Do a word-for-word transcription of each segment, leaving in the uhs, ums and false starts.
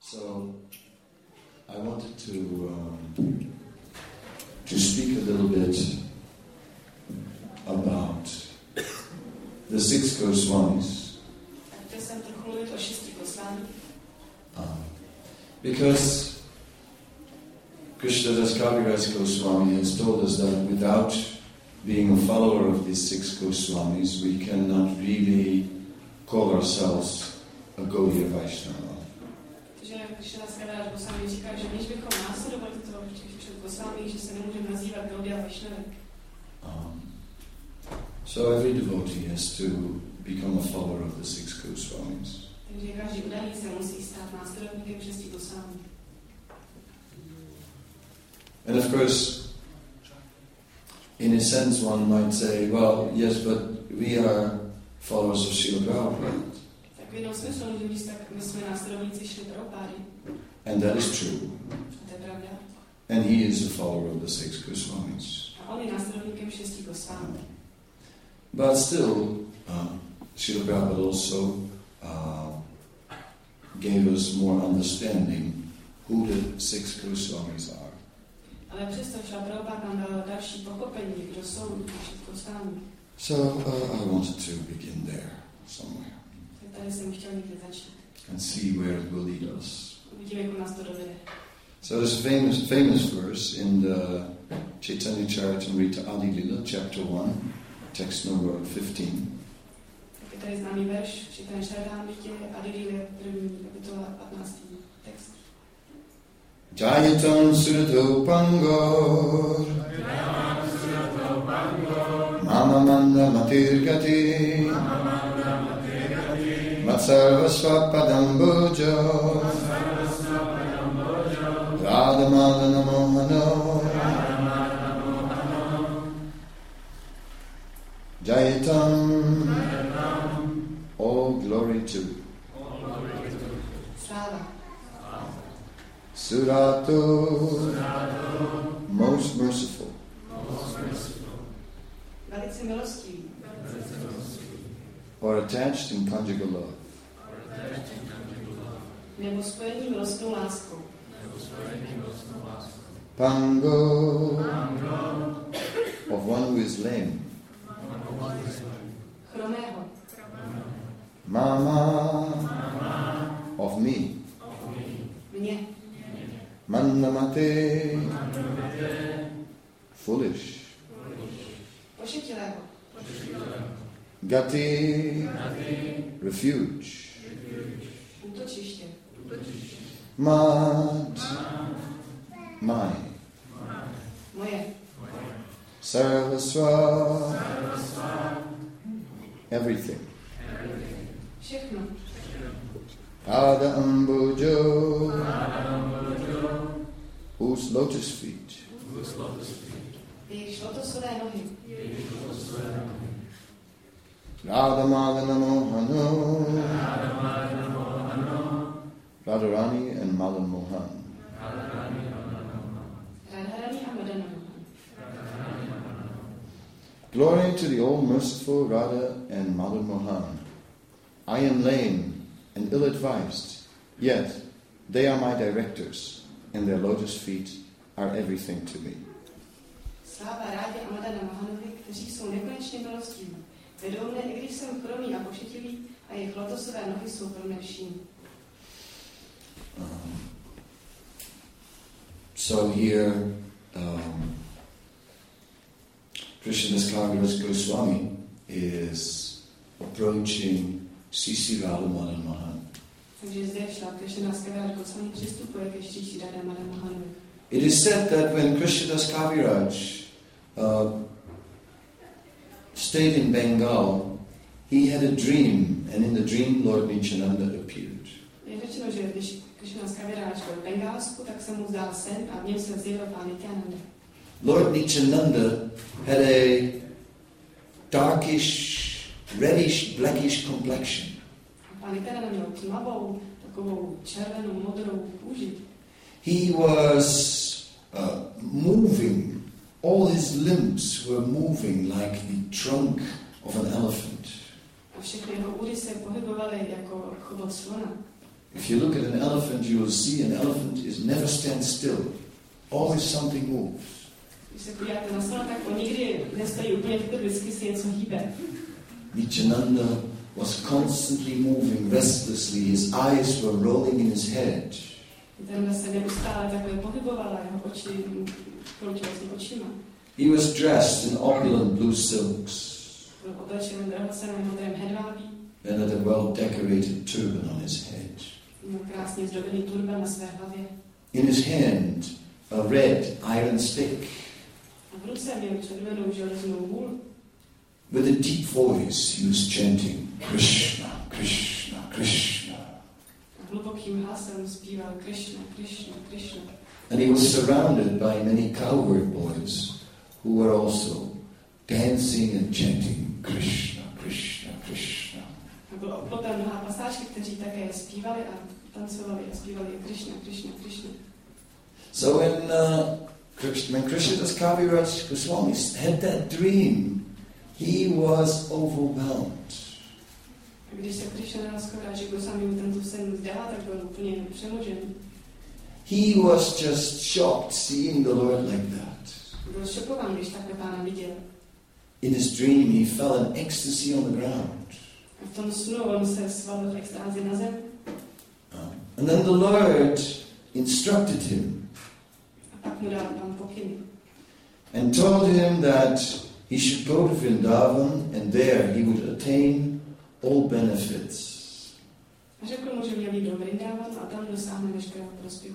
So, I wanted to um, to speak a little bit about the six Goswamis. Um, because Krishnadas Kaviraj Goswami has told us that without being a follower of these six Goswamis, we cannot really call ourselves a Gaudiya Vaishnava. Um, so every devotee has to become a follower of the six Goswamis. And of course, in a sense one might say, well, yes, but we are followers of Srila Prabhupada. And that is true. And he is a follower of the six Goswamis. But still, uh, Srila Prabhupada also uh, gave us more understanding who the six Goswamis are. So uh, I wanted to begin there somewhere and see where it will lead us. So there's a famous, famous verse in the Chaitanya Charitamrita Adi Lila, chapter one, text number fifteen. Jayatam Surato Pangor Mama Manda Matirgati Matsarva Swapadam Bojo Radhamadana Mohano Jayatam, all glory to Surato, most merciful, or attached in conjugal love. Pango, of one who is lame. Mama, of me. Mannamate, foolish. Gati, refuge. Mat, mine. Sarvasva, everything. Pada Ambujo, whose lotus feet. Radhamadana Mohano, Radharani and Madan Mohan. Glory to the all-merciful Radha and Madan Mohan. I am lame and ill-advised, yet they are my directors, and their lotus feet are everything to me. Sláva Rádě a Madana Mohanovi, kteří jsou nekonečně milostiví. Vedou mne, i když jsem chromý a pošetilý, a jejich lotosové nohy jsou pro mne vším. Um, so here, um, Krishnadas Kaviraj Goswami is approaching Sisi Radha Madan Mohan. It is said that when Krishnadas Kaviraj uh, stayed in Bengal, he had a dream, and in the dream Lord Nityananda appeared. Lord Nityananda had a darkish, reddish, blackish complexion. He was uh, moving, all his limbs were moving like the trunk of an elephant. If you look at an elephant, you will see an elephant is never stands still. Always something moves. Když se podíváte na slona, tak on nikdy nestojí úplně v vždycky si něco hýbe. Nityananda was constantly moving restlessly. His eyes were rolling in his head. Ten se neustále takhle pohybovala, jeho oči kroutil s očima. He was dressed in opulent blue silks. Byl oblečen drahoceným modrém hedvábí. And had a well-decorated turban on his head. Měl krásně zdobený turban na své hlavě. In his hand, a red iron stick. A v ruce měl červenou železnou hůl. With a deep voice, he was chanting, Krishna, Krishna, Krishna. A hlubokým hlasem zpíval Krishna, Krishna, Krishna. And he was surrounded by many cowherd boys who were also dancing and chanting Krishna, Krishna, Krishna. A byl obklopen mnoha pasáčky, kteří také zpívali a tancovali a zpívali Krishna, Krishna, Krishna. So when, uh, Krishna, when Krishnadas Kaviraj Goswami had that dream, he was overwhelmed. A když se Krishnadas Kaviraj Goswami tento sen zdá, tak byl úplně přemožen. He was just shocked seeing the Lord like that. Byl šokován, když takhle Pána viděl. In his dream, he fell in ecstasy on the ground. A v tom snu on se svalil v extázi na zem. And then the Lord instructed him A pak mu dal Pán pokyn. and told him that he should go to Vrindavan and there he would attain all benefits. A řekl mu, že měl jít do Vrindavan a tam dosáhne veškerého prospěchu.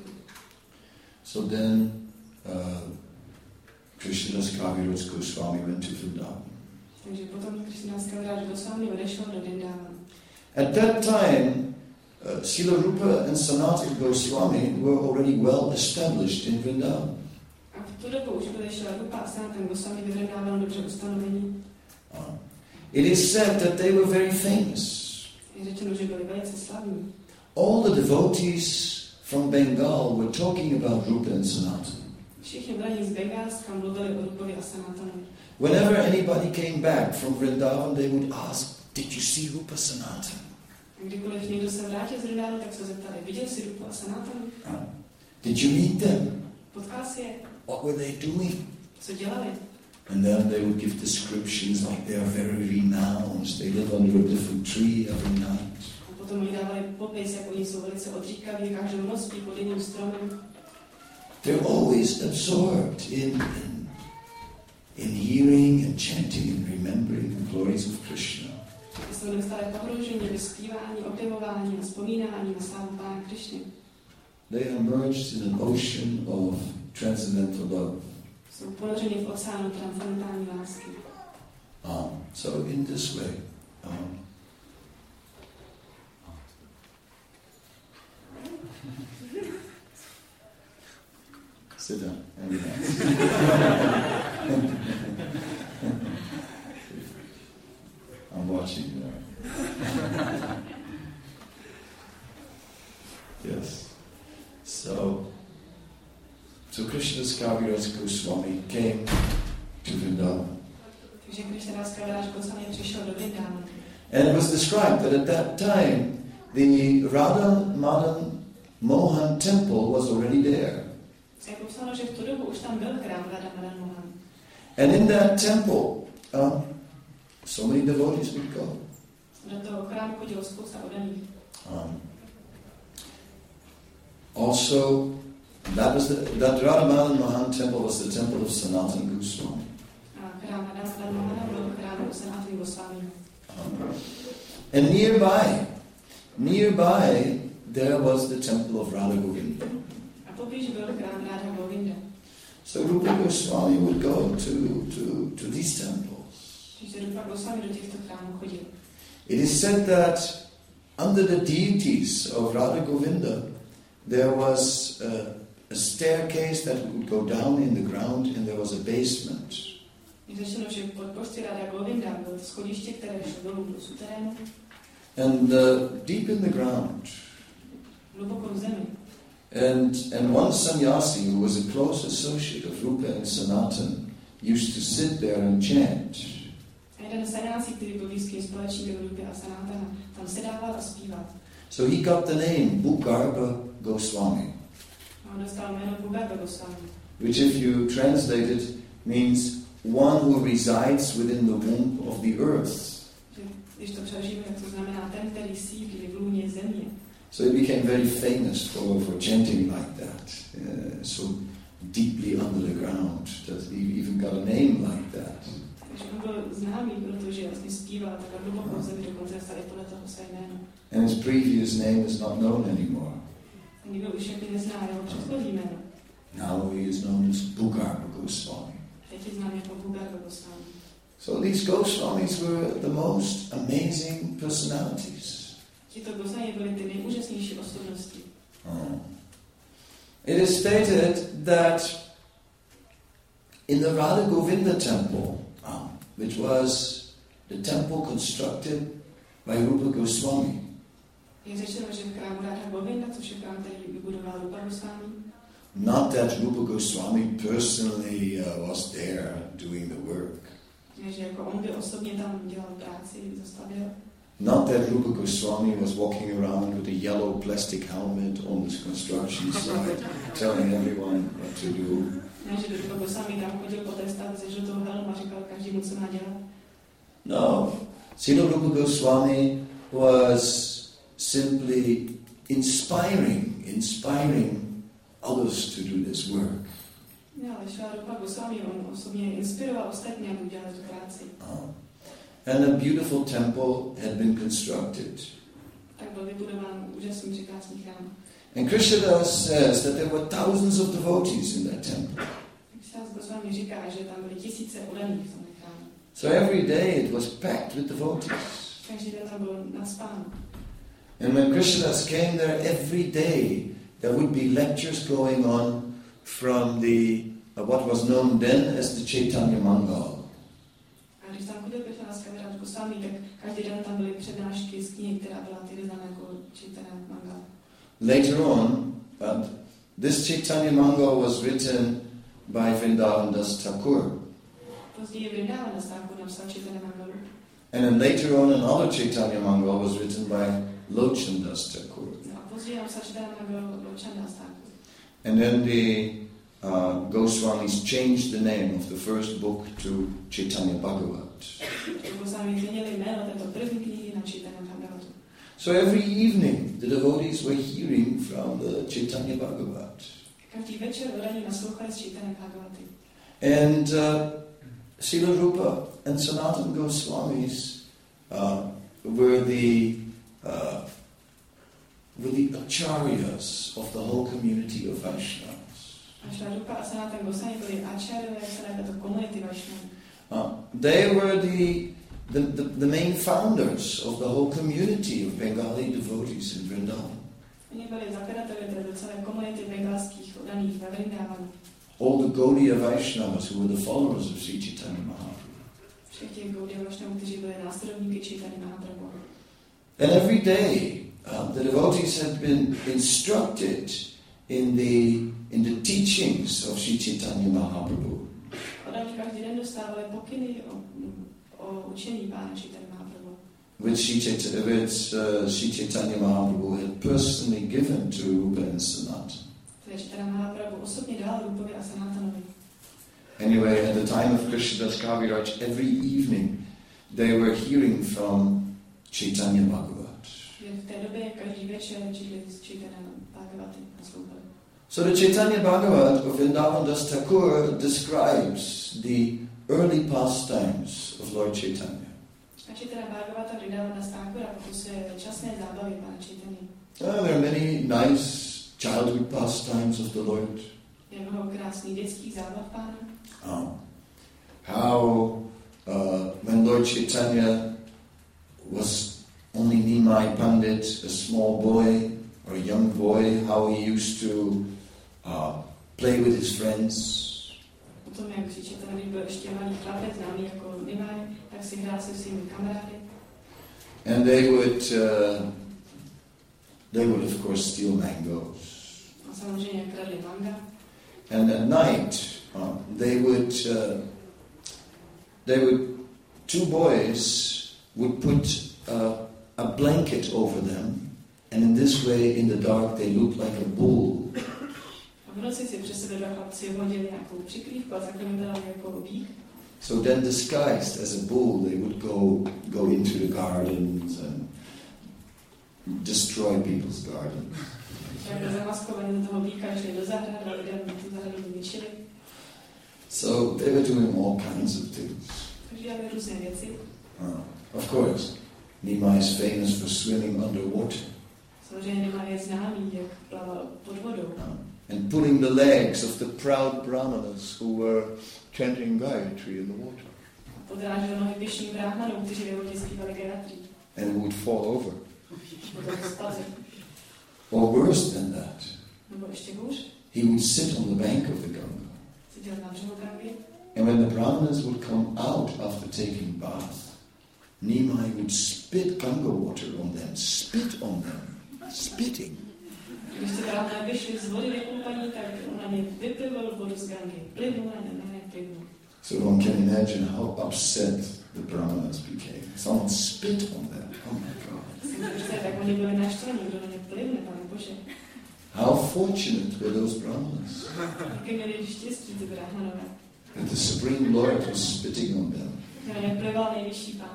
So then uh, Krishnadas Kaviraj Goswami went to Vrindavan. Takže potom Krishnadas Kaviraj Goswami odešel do Vrindavan. At that time, uh, Srila Rupa and Sanatana Goswami were already well established in Vrindavan. A v tu dobu už byli Srila Rupa a Sanatana Goswami ve Vrindavanu dobře ustanovení. Uh, it is said that they were very famous. Je řečeno, že byli velice slavní. All the devotees from Bengal were talking about Rupa and Sanatana. Všichni vlaní z Bengálska mluvili o Rupovi a Sanatanovi. Whenever anybody came back from Vrindavan, they would ask, "Did you see Rupa Sanatana?" A kdykoliv někdo se vrátil z Vrindavanu, tak se zeptali, viděl jsi Rupu a Sanatanu? Uh, Did you meet them? Potkal jsi je? What were they doing? Co dělali? And then they would give descriptions like they are very renowned. They live under a different tree every night. A potom oni dávali popis, jak oni jsou velice odříkaví, každou noc spí pod jiným stromem. They're always absorbed in, in, in hearing and chanting and remembering the glories of Krishna. Jsou neustále pohroužení ve zpívání, objevování a vzpomínání na slávu Pána Krišny. They are merged in an ocean of transcendental love. Jsou ponořeni v oceánu transcendentální lásky. Um, so in this way, um, sit down. And I'm watching you. Yes. So, so Krishnadas Kaviraj Goswami came to Vrindavan. Takže Krishnadas Kaviraj Goswami přišel do Vrindavanu. And it was described that at that time, the Radha Madan Mohan temple was already there. Je popsáno, že v tu dobu už tam byl chrám Radha Madan Mohan. And in that temple, um, so many devotees would go. Do toho chrámu chodilo spousta oddaných. Um, also, that was the, that Radha Madan Mohan temple was the temple of Sanatana Goswami. A chrám Radha Madan Mohana byl chrámu Sanatana Goswami. Um, and nearby, nearby, there was the temple of Radha Govinda. A poblíž byl chrám Radha Govinda. So Rupa Goswami would go to, to, to these temples. Takže Rupa Goswami do těchto chrámů chodil. It is said that under the deities of Radha Govinda, there was a, a staircase that would go down in the ground and there was a basement. Je řečeno, že pod posty Radha Govinda bylo schodiště, které šlo dolů do suterénu. And uh, deep in the ground. Hluboko v zemi. And, and one sannyasi who was a close associate of Rupa and Sanatana used to sit there and chant. A jeden sannyasi, který byl blízkým společníkem Rupy a Sanatana, tam sedával a zpíval. So he got the name Bhugarbha Goswami. On dostal jméno Bhugarbha Goswami. Which if you translate it means one who resides within the womb of the earth. Když to přeložíme, tak to znamená ten, který sídlí v lůně země. So he became very famous for, for chanting like that, uh, so deeply under the ground that he even got a name like that. Takže on byl známý, protože vlastně zpíval takhle hluboko v zemi, dokonce stali podle toho své jméno. And his previous name is not known anymore. Nikdo už jako nezná jeho předchozí jméno. Now he is known as Bhugarbha Goswami. Teď je znám jako Bhugarbha Goswami. So these Goswamis were the most amazing personalities. Tito Goswami byli ty nejúžasnější osobnosti. Oh. It is stated that in the Radha Govinda temple, um, which was the temple constructed by Rupa Goswami, je řečeno, že v chrámu Radha Govinda, což je chrám, který vybudoval Rupa Goswami, not that Rupa Goswami personally uh, was there doing the work. že jako on by osobně tam dělal práci, zastavil. Not that Rupa Goswami was walking around with a yellow plastic helmet on the construction site, telling everyone what to do. Ne, že Rupa Goswami tam chodil po té stavbě se žlutou helmou a říkal každému, co má dělat. No, Srila Rupa Goswami was simply inspiring, inspiring others to do this work. Ne, ale Srila Rupa Goswami, on osobně inspiroval ostatní, aby udělali tu práci. Oh. And a beautiful temple had been constructed. Tak byl vybudován úžasný překrásný chrám. And Krishnadas says that there were thousands of devotees in that temple. Krishnadas Goswami říká, že tam byly tisíce udaných v tom chrámu. So every day it was packed with devotees. Každý den tam byl nacpán. And when Krishnadas came there every day, there would be lectures going on from the uh, what was known then as the Chaitanya Mangal. A když tam chodil Krishnadas Kaviraj Goswami, tak každý den tam byly přednášky z knihy, která byla tedy známá jako Chaitanya Mangal. Later on, but this Chaitanya Mangal was written by Vrindavan Das Thakur. Později Vrindavan Das Thakur napsal Chaitanya Mangalu. And then later on another Chaitanya Mangal was written by Lochan Das Thakur. No a později napsal Chaitanya Mangalu Lochan Das Thakur. And then the uh, Goswamis changed the name of the first book to Chaitanya Bhagavat. Goswami změnili jméno této první knihy na Chaitanya Bhagavatu. So every evening the devotees were hearing from the Chaitanya Bhagavat. Každý večer oraní naslouchali z Chaitanya Bhagavaty. And uh, Srila Rupa and Sanatana Goswamis uh, were the uh, were the acharyas of the whole community of Vaishnavas. A Srila Rupa a Sanatana Goswami byli acharyové celé této komunity Vaishnavů. Uh, they were the, the, the, the main founders of the whole community of Bengali devotees in Vrindavan. Oni byli zakladateli této celé komunity bengalských oddaných ve Vrindavanu. All the Gaudiya Vaishnavas who were the followers of Sri Chaitanya Mahaprabhu. Všech těch Gaudiya Vaishnavů, kteří byli následovníky Chaitanya Mahaprabhu. And every day uh, the devotees had been instructed in the, in the teachings of Sri Chaitanya Mahaprabhu. Oddaní každý den dostávali pokyny o, o učení Pána Chaitanya Mahaprabhu. Which Sri Chaitanya, which, uh, Sri Chaitanya Mahaprabhu had personally given to Rupa and Sanatana. Chaitanya Mahaprabhu osobně dal Rupovi a Sanatanovi. Anyway, at the time of Krishnadas Kaviraj, every evening they were hearing from Chaitanya Bhagavat. V té době každý večer četli z Chaitanya Bhagavaty a slouchali. So the Chaitanya Bhagavat of Vrindavan Das Thakur describes the early pastimes of Lord Chaitanya. A Chaitanya Bhagavata Vrindavan Das Thakura popisuje časné zábavy Pána Chaitanya. Uh, there are many nice childhood pastimes of the Lord. Je mnoho krásných dětských zábav Pána. Um, how uh, when Lord Chaitanya was only Nimai Pandit, a small boy or a young boy, how he used to uh, play with his friends. Potom, jak si Chaitanya, když byl ještě malý chlapec, známý jako Nimai, tak si hrál se svými kamarády. And they would, uh, they would of course steal mangoes. A samozřejmě kradli manga. And at night, uh, they would, uh, they would, two boys would put uh, a blanket over them And in this way, in the dark, they looked like a bull. A v noci si přes sebe dva chlapci hodili nějakou přikrývku a takhle dali jako bík. So then, disguised as a bull, they would go go into the gardens and destroy people's gardens. Tak zamaskovaní do toho bíka šli do zahrady a lidem tu zahradu zničili. So they were doing all kinds of things. Takže dělali různé věci. Uh, of course, Nehemiah is famous for swimming underwater. Samozřejmě Nehemiah je známý, jak plaval pod vodou. Uh, And pulling the legs of the proud brahmanas who were chanting Gayatri in the water. Podrážel nohy pyšným bráhmanům, kteří ve vodě zpívali Gayatri. And would fall over. Or worse than that, Nebo ještě hůř. he would sit on the bank of the Ganga. Seděl na břehu Gangy. And when the brahmanas would come out after taking bath, Nehemiah would spit Ganga water on them, spit on them, spitting. Když se bráhmané vyšli z vody vykoupaní, tak on na ně vyplivil vodu z Gangy. Plivnul na ně, na ně plivnul. So one can imagine how upset the brahmanas became. Someone spit on them. Oh my God. Tak oni byli naštvaní, kdo na ně plivne, Pane Bože. How fortunate were those brahmanas Jaké měli štěstí ty bráhmanové. that the Supreme Lord was spitting on them. Na ně plival nejvyšší Pán.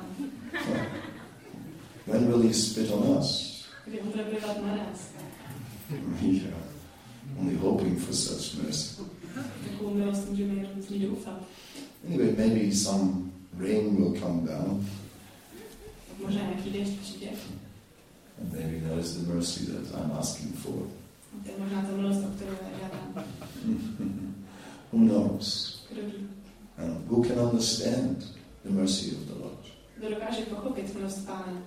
When will he spit on us? Kdy on bude plivat na nás. Yeah, only hoping for such mercy. Takovou milost můžeme jenom z ní doufat. Anyway, maybe some rain will come down. Tak možná nějaký déšť přijde. And maybe that is the mercy that I'm asking for. A to je možná ta milost, o kterou já žádám. Who knows? Kdo ví? And who can understand the mercy of the Lord? Kdo dokáže pochopit milost Pána?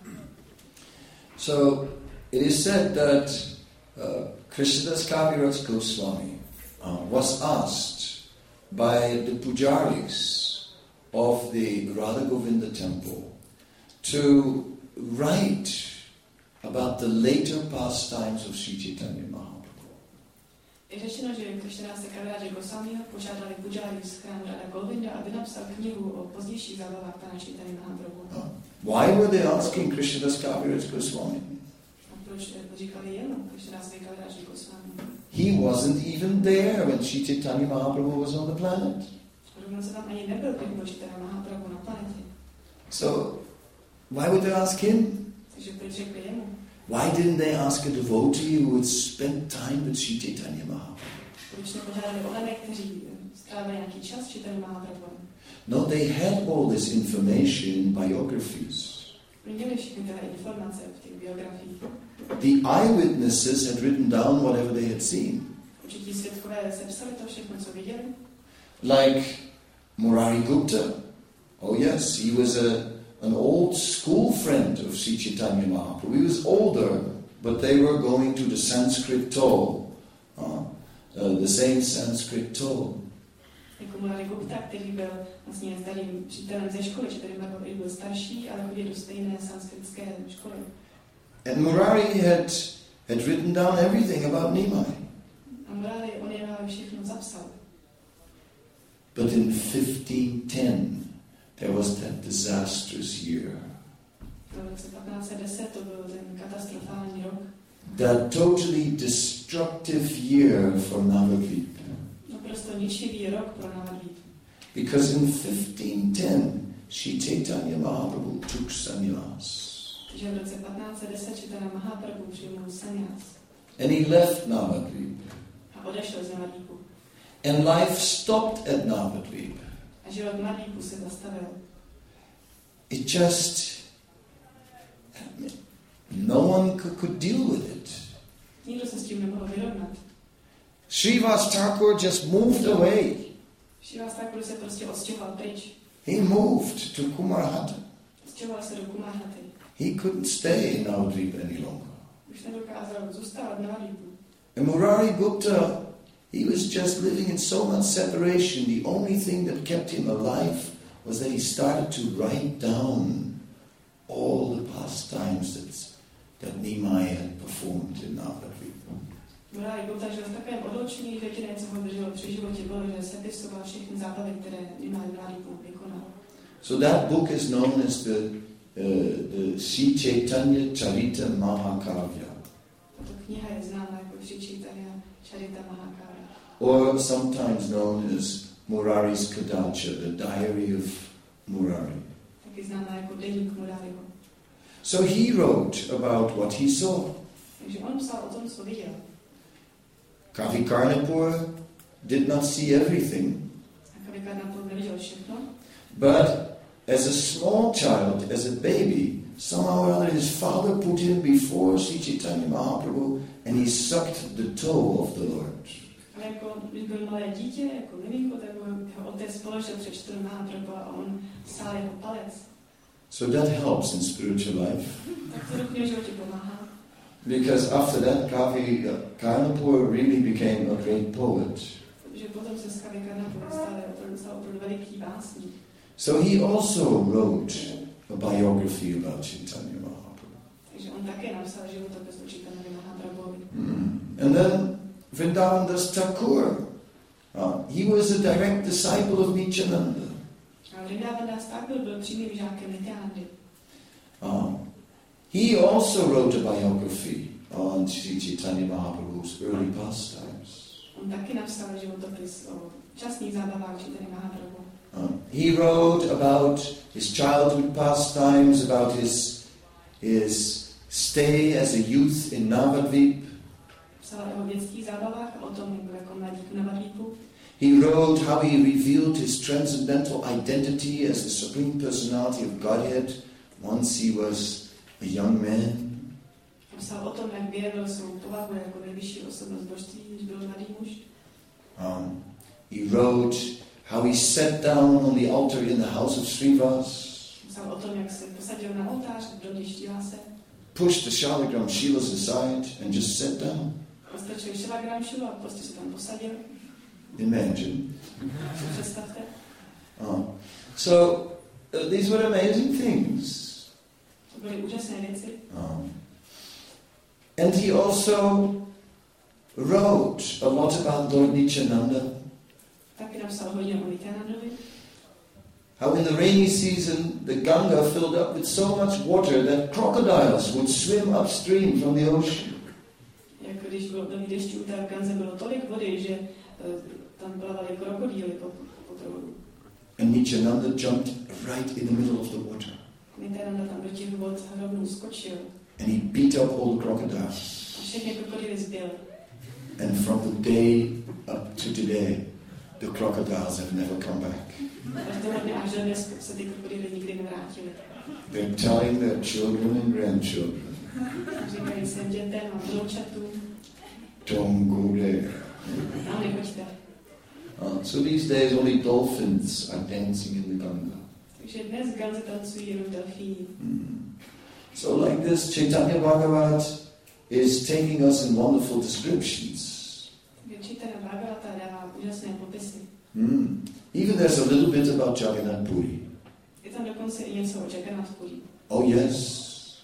So it is said that uh, Krishnadas Kaviraj Goswami uh, was asked by the pujaris of the Radha Govinda temple to write about the later pastimes of Sri Chaitanya Mahaprabhu. Je řečeno, že Krishnadáse Kaviraj Goswamiho požádali pujári z chrámu Radha Govinda, aby napsal knihu o pozdějších zábavách Pana Chaitanya Mahaprabhu. Uh, why were they asking Krishnadas Kaviraj Goswami? Proč říkali jenom Krishnadáse Kaviraj Goswami? He wasn't even there when Sri Chaitanya Mahaprabhu was on the planet. Dokonce tam ani nebyl, když byl Chaitanya Mahaprabhu na planetě. So, why would they ask him? Takže proč řekli jemu? Why didn't they ask a devotee who had spent time with Sri Chaitanya Mahaprabhu? Proč nepožádali oleny, kteří strávili nějaký čas s Chaitanya Mahaprabhu? No, they had all this information in biographies. Měli všechny tyhle informace v těch biografiích. The eyewitnesses had written down whatever they had seen. Určití svědkové sepsali to všechno, co viděli. Like Murari Gupta. Oh yes, he was a, an old school friend of Sri Chaitanya Mahaprabhu. He was older, but they were going to the Sanskrit toll. Uh, uh, the same Sanskrit toll. Jako Murari Gupta, který byl vlastně starým přítelem ze školy, že tady byl starší, ale chodil do stejné sanskritské školy. And Murari had, had written down everything about Nehemiah. A Murari, on je všechno zapsal. But in fifteen ten, there was that disastrous year. V roce patnáct set deset to byl ten katastrofální rok. That totally destructive year for Navadvip. Naprosto ničivý rok pro Navadvip. Because in fifteen ten, Sri Chaitanya Mahaprabhu took sannyas. Takže v roce patnáct set deset Chaitanya Mahaprabhu přijmul sannyas. And he left Navadvip. A odešel z Navadvipu. And life stopped at Navadvip. A život v Navadvipu se zastavil. It just... No one could, could deal with it. Nikdo se s tím nemohl vyrovnat. Srivas Thakur just moved away. Srivas Thakur se prostě odstěhoval pryč. He moved to Kumarhata. Odstěhoval se do Kumarhaty. He couldn't stay in Navadvip any longer. Už nedokázal zůstávat v Navadvipu. And Murari Gupta, he was just living in so much separation. The only thing that kept him alive was that he started to write down all the pastimes that, that Nehemiah had performed in Navadvip. Murari Gupta žil v takovém odloučení, že jediné, co ho drželo při životě, bylo, že sepisoval všechny zábavy, které Nehemiah v Navadvipu vykonal. So that book is known as the, uh, the Sri Chaitanya Charita Mahakavya. kniha je známá jako Sri Chaitanya Charitamahakara. Or sometimes known as Murari's Kadacha, the Diary of Murari. Taky známá jako deník Murariho. So he wrote about what he saw. Takže on psal o tom, co viděl. Kavi Karnapur did not see everything, A Kavi Karnapur neviděl všechno, but as a small child, as a baby, somehow or other his father put him before Sri Chaitanya Mahaprabhu and he sucked the toe of the Lord. ale jako, když byl malé dítě, jako miminko, tak jeho otec položil před čtyřmi Mahaprabhu a on sál jeho palec. So that helps in spiritual life. Tak to duchovním životě pomáhá. Because after that, Kavi Karnapur really became a great poet. Protože potom se z Kavi Karnapur stal opravdu veliký básník. So he also wrote a biography about Chaitanya Mahaprabhu. Takže on také napsal životopis o Chaitanya Mahaprabhovi. Mm. And then Vrindavan Das Thakur, uh, he was a direct disciple of Nityananda. A Vrindavan Das Thakur byl přímým žákem Nityanandy. Uh, he also wrote a biography on Sri Chaitanya Mahaprabhu's early pastimes. On taky napsal životopis o časných zábavách Chaitanya Mahaprabhu. Uh, he wrote about his childhood pastimes, about his his stay as a youth in Navadvip. Psal o dětských zábavách, o tom, jak byl jako mladík na Navadvipu. He wrote how he revealed his transcendental identity as the Supreme Personality of Godhead once he was a young man. Psal o tom, jak vyjevil svou povahu jako nejvyšší osobnost božství, když byl mladý muž. Um, he wrote how he sat down on the altar in the house of Srivas. Psal o tom, jak se posadil na oltář v domě Štíváse. Pushed the Shaligram Shilas aside and just sat down. Postrčil Shalagram Shilu a prostě se tam posadil. Imagine. Představte. Uh, so uh, these were amazing things. To byly úžasné věci. Um, and he also wrote a lot about Lord Nityananda. Taky napsal hodně o Nityanandovi. How in the rainy season the Ganga filled up with so much water that crocodiles would swim upstream from the ocean. Jak když bylo období dešťů, tak v Ganze bylo tolik vody, že uh, tam plavali krokodýly po, po proudu. And Nityananda jumped right in the middle of the water. Nityananda tam do těch vod rovnou skočil. And he beat up all the crocodiles. A všechny krokodýly zbil. And from the day up to today, the crocodiles have never come back. A z toho dne až do dnes se ty krokodýly nikdy nevrátily. They're telling their children and grandchildren, Říkají svým dětem a vnoučatům, don't go there. tam nechoďte. Uh, so these days only dolphins are dancing in the Ganga. Takže dnes v Ganze tancují jenom delfíni. Mm. So like this, Chaitanya Bhagavat is taking us in wonderful descriptions. Chaitanya Bhagavata dává úžasné popisy. Mm. Even there's a little bit about Jagannath Puri. Je tam dokonce i něco o Jagannath Puri. Oh yes,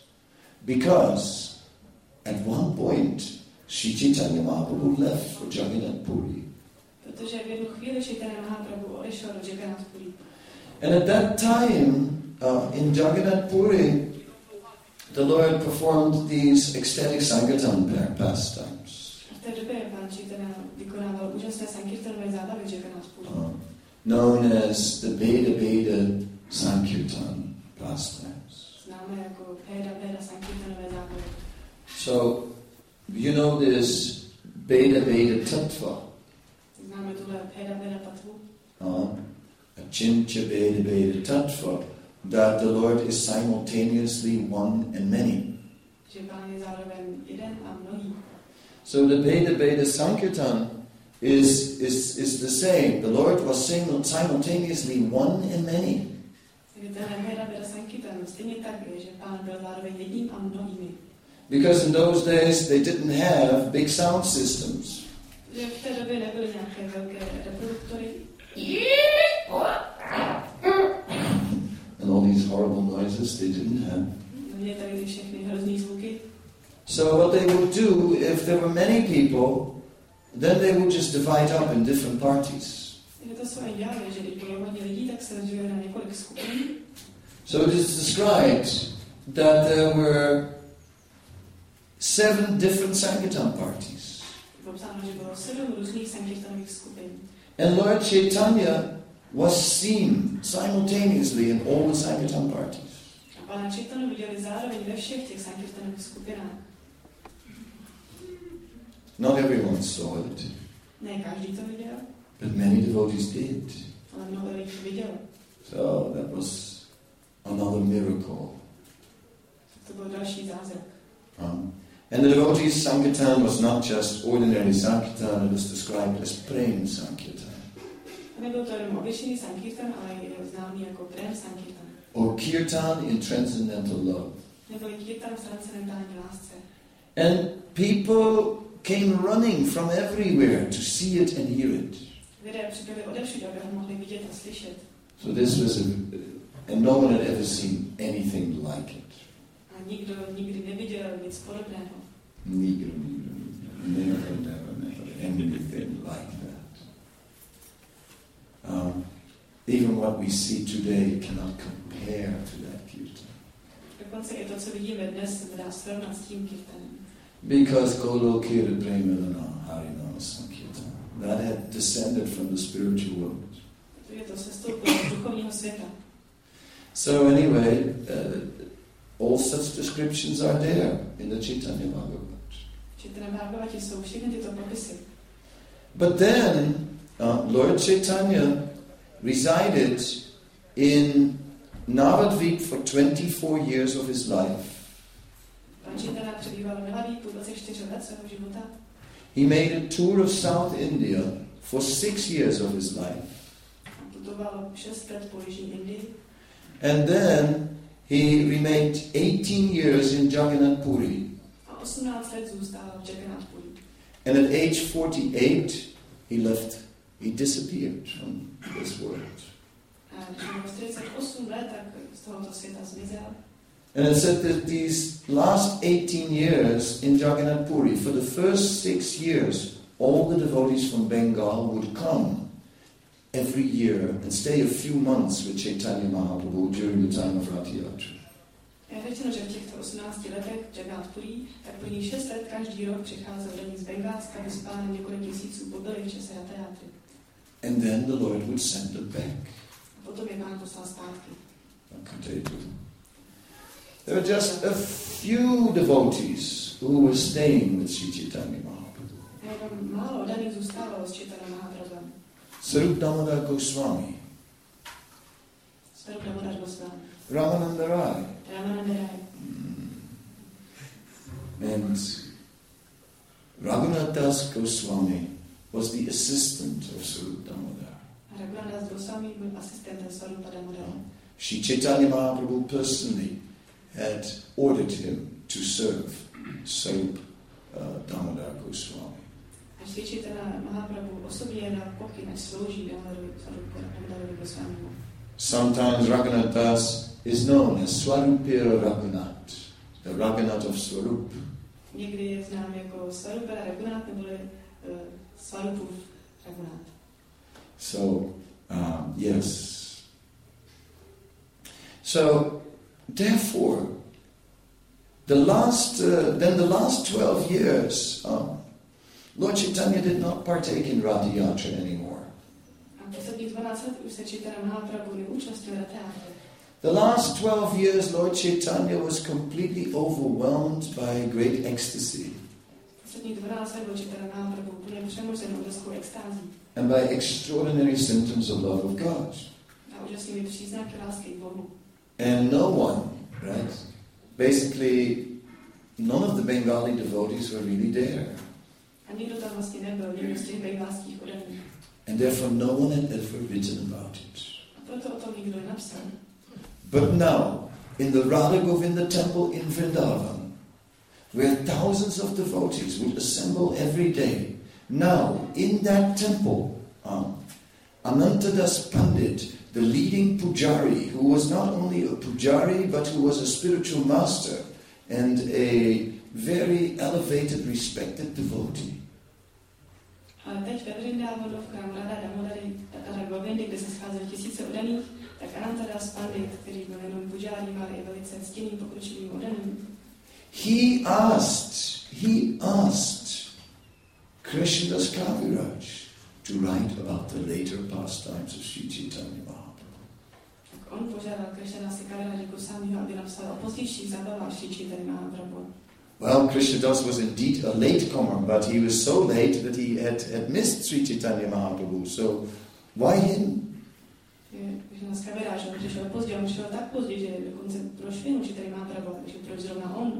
because at one point Sri Chaitanya Mahaprabhu left for Jagannath Puri. Protože v jednu chvíli Chaitanya Mahaprabhu odešel do Jagannath Puri. And at that time, uh, in Jagannath Puri, the Lord performed these ecstatic Sankirtan pastimes. V té době pán Chaitanya vykonával úžasné sankirtanové zábavy v Jagannath Puri. Uh, known as the Veda Veda Sankirtan pastimes. Známe jako Veda Veda sankirtanové zábavy. So, you know this Veda Veda Tattva. Známe tuhle Veda Veda Tattvu. Uh, Achincha Veda Veda Tattva, that the Lord is simultaneously one and many. Že pán je zároveň jeden a mnohý. So the Veda Veda Sankirtan is, is, is the same. The Lord was simultaneously one and many. Takže tenhle Veda Veda sankirtan stejně tak je, že pán byl zároveň jedním a mnohými. Because in those days they didn't have big sound systems. Že v té době nebyly nějaké velké reproduktory. And all these horrible noises they didn't have. Neměli tady všechny hrozný zvuky. So what they would do, if there were many people, then they would just divide up in different parties. Takže to, co oni dělali, že když bylo hodně lidí, tak se rozdělili na několik skupin. So it is described that there were seven different Sankirtan parties. Popsáno, že bylo sedm různých sankirtanových skupin. And Lord Chaitanya was seen simultaneously in all the Sankirtan parties. A Pána Chaitanu viděli zároveň ve všech těch sankirtanových skupinách. Not everyone saw it, Ne každý to viděl, but many devotees did. ale mnoho lidí to vidělo. So that was another miracle. To byl další zázrak. Um, and the devotees' Sankirtan was not just ordinary Sankirtan, it was described as Prem Sankirtan. A nebyl to jenom obyčejný sankirtan, ale je známý jako Prem Sankirtan. Or Kirtan in transcendental love. Neboli kirtan v transcendentální lásce. And people came running from everywhere to see it and hear it. Lidé přibyli odevšud, aby ho mohli vidět a slyšet. So this was a, and no one had ever seen anything like it. A nikdo nikdy neviděl nic podobného. Neither, neither, never, never, never, anything like that. Um, even what we see today cannot compare to that kirtan. Dokonce i to, co vidíme dnes, se dá srovnat s tím kirtanem. Because Golokira Premalana Harinama Sankirtan, that had descended from the spiritual world. Je to sestoupilo z duchovního světa. So anyway, uh, all such descriptions are there in the Chaitanya Bhagavat. V Chaitanya Bhagavati jsou všechny tyto popisy. But then uh, Lord Chaitanya resided in Navadvip for twenty-four years of his life. Pán Chaitanya přebýval v Navadvipu dvacet čtyři let svého života. He made a tour of South India for six years of his life. Putoval šest let po Jižní Indii. And then he remained eighteen years in Jagannath Puri. A osmnáct let zůstal v Jagannath Puri. And at age forty-eight, he left, he disappeared from this world. A když měl čtyřicet osm let, tak z tohoto světa zmizel. And it said that these last eighteen years in Jagannath Puri, for the first six years, all the devotees from Bengal would come every year and stay a few months with Chaitanya Mahaprabhu during the time of Rath Yatra. Je řečeno, že v těchto osmnácti letech v Jagannath Puri, tak první šest let každý rok přicházel do ní z Bengálska, aby s pánem několik měsíců pobyli v čase Ratha Yatry. And then the Lord would send them back. A potom je pán poslal zpátky. There were just a few devotees who were staying with Sri Chaitanya Mahaprabhu. A jenom málo oddaných zůstávalo s Chaitanya Mahaprabhem. Sarup Damodar Goswami, Sarup Damodar Goswami, Ramananda Rai, Ramananda Rai, and Raghunath Das Goswami was the assistant of Sarup Damodar. A Raghunath Das Goswami byl asistentem Sarupa Damodara. Sri Chaitanya Mahaprabhu personally had ordered him to serve Sarup uh, Damodar Goswami. A Sri Chaitanya Mahaprabhu osobně dal pokyn, ať slouží Damodarovi Goswamimu. Sometimes Raghunath Das is known as Swarupira Raghunath, the Raghunath of Swarup. Někdy je znám jako Swarupira Raghunath neboli uh, Swarupův Raghunath. So, um, yes. So, therefore, the last, uh, then the last twelve years, um, Lord Chaitanya did not partake in Ratha Yatra anymore. A posledních dvanáct let už se Chaitanya Mahaprabhu neúčastnil Ratha Yatry. The last twelve years, Lord Chaitanya was completely overwhelmed by great ecstasy Posledních dvanáct let byl Chaitanya Mahaprabhu úplně přemožen obrovskou extází. and by extraordinary symptoms of love of God. A úžasnými příznaky lásky k Bohu. And no one, right? Basically, none of the Bengali devotees were really there. A nikdo tam vlastně nebyl, nikdo z těch bengalských oddaných. And therefore no one had ever written about it. A proto o tom nikdo nenapsal. But now, in the Radha Govinda temple in Vrindavan, where thousands of devotees would assemble every day, now, in that temple, um, Anantadas Pandit, the leading pujari, who was not only a pujari, but who was a spiritual master and a very elevated, respected devotee. Ale teď ve Vrindavanu v chrámu Radha Damodary, Radha Govindy, kde se scházeli tisíce oddaných, tak Anantadas Pandit, který byl jenom pujari, ale i velice ctěným pokročilým oddaným, He asked he asked Krishnadas Kaviraj to write about the later pastimes of Sri Chaitanya Mahaprabhu. On požádal Krishnadase Kaviraja Goswamiho, aby napsal o pozdějších zábavách Sri Chaitanya Mahaprabhu. Well, Krishnadas was indeed a latecomer, but he was so late that he had, had missed Sri Chaitanya Mahaprabhu. So, why him? Krishnadas Kaviraja, on přišel pozdě, on přišel tak pozdě, že dokonce prošvinu Sri Chaitanya Mahaprabhu, takže proč zrovna on?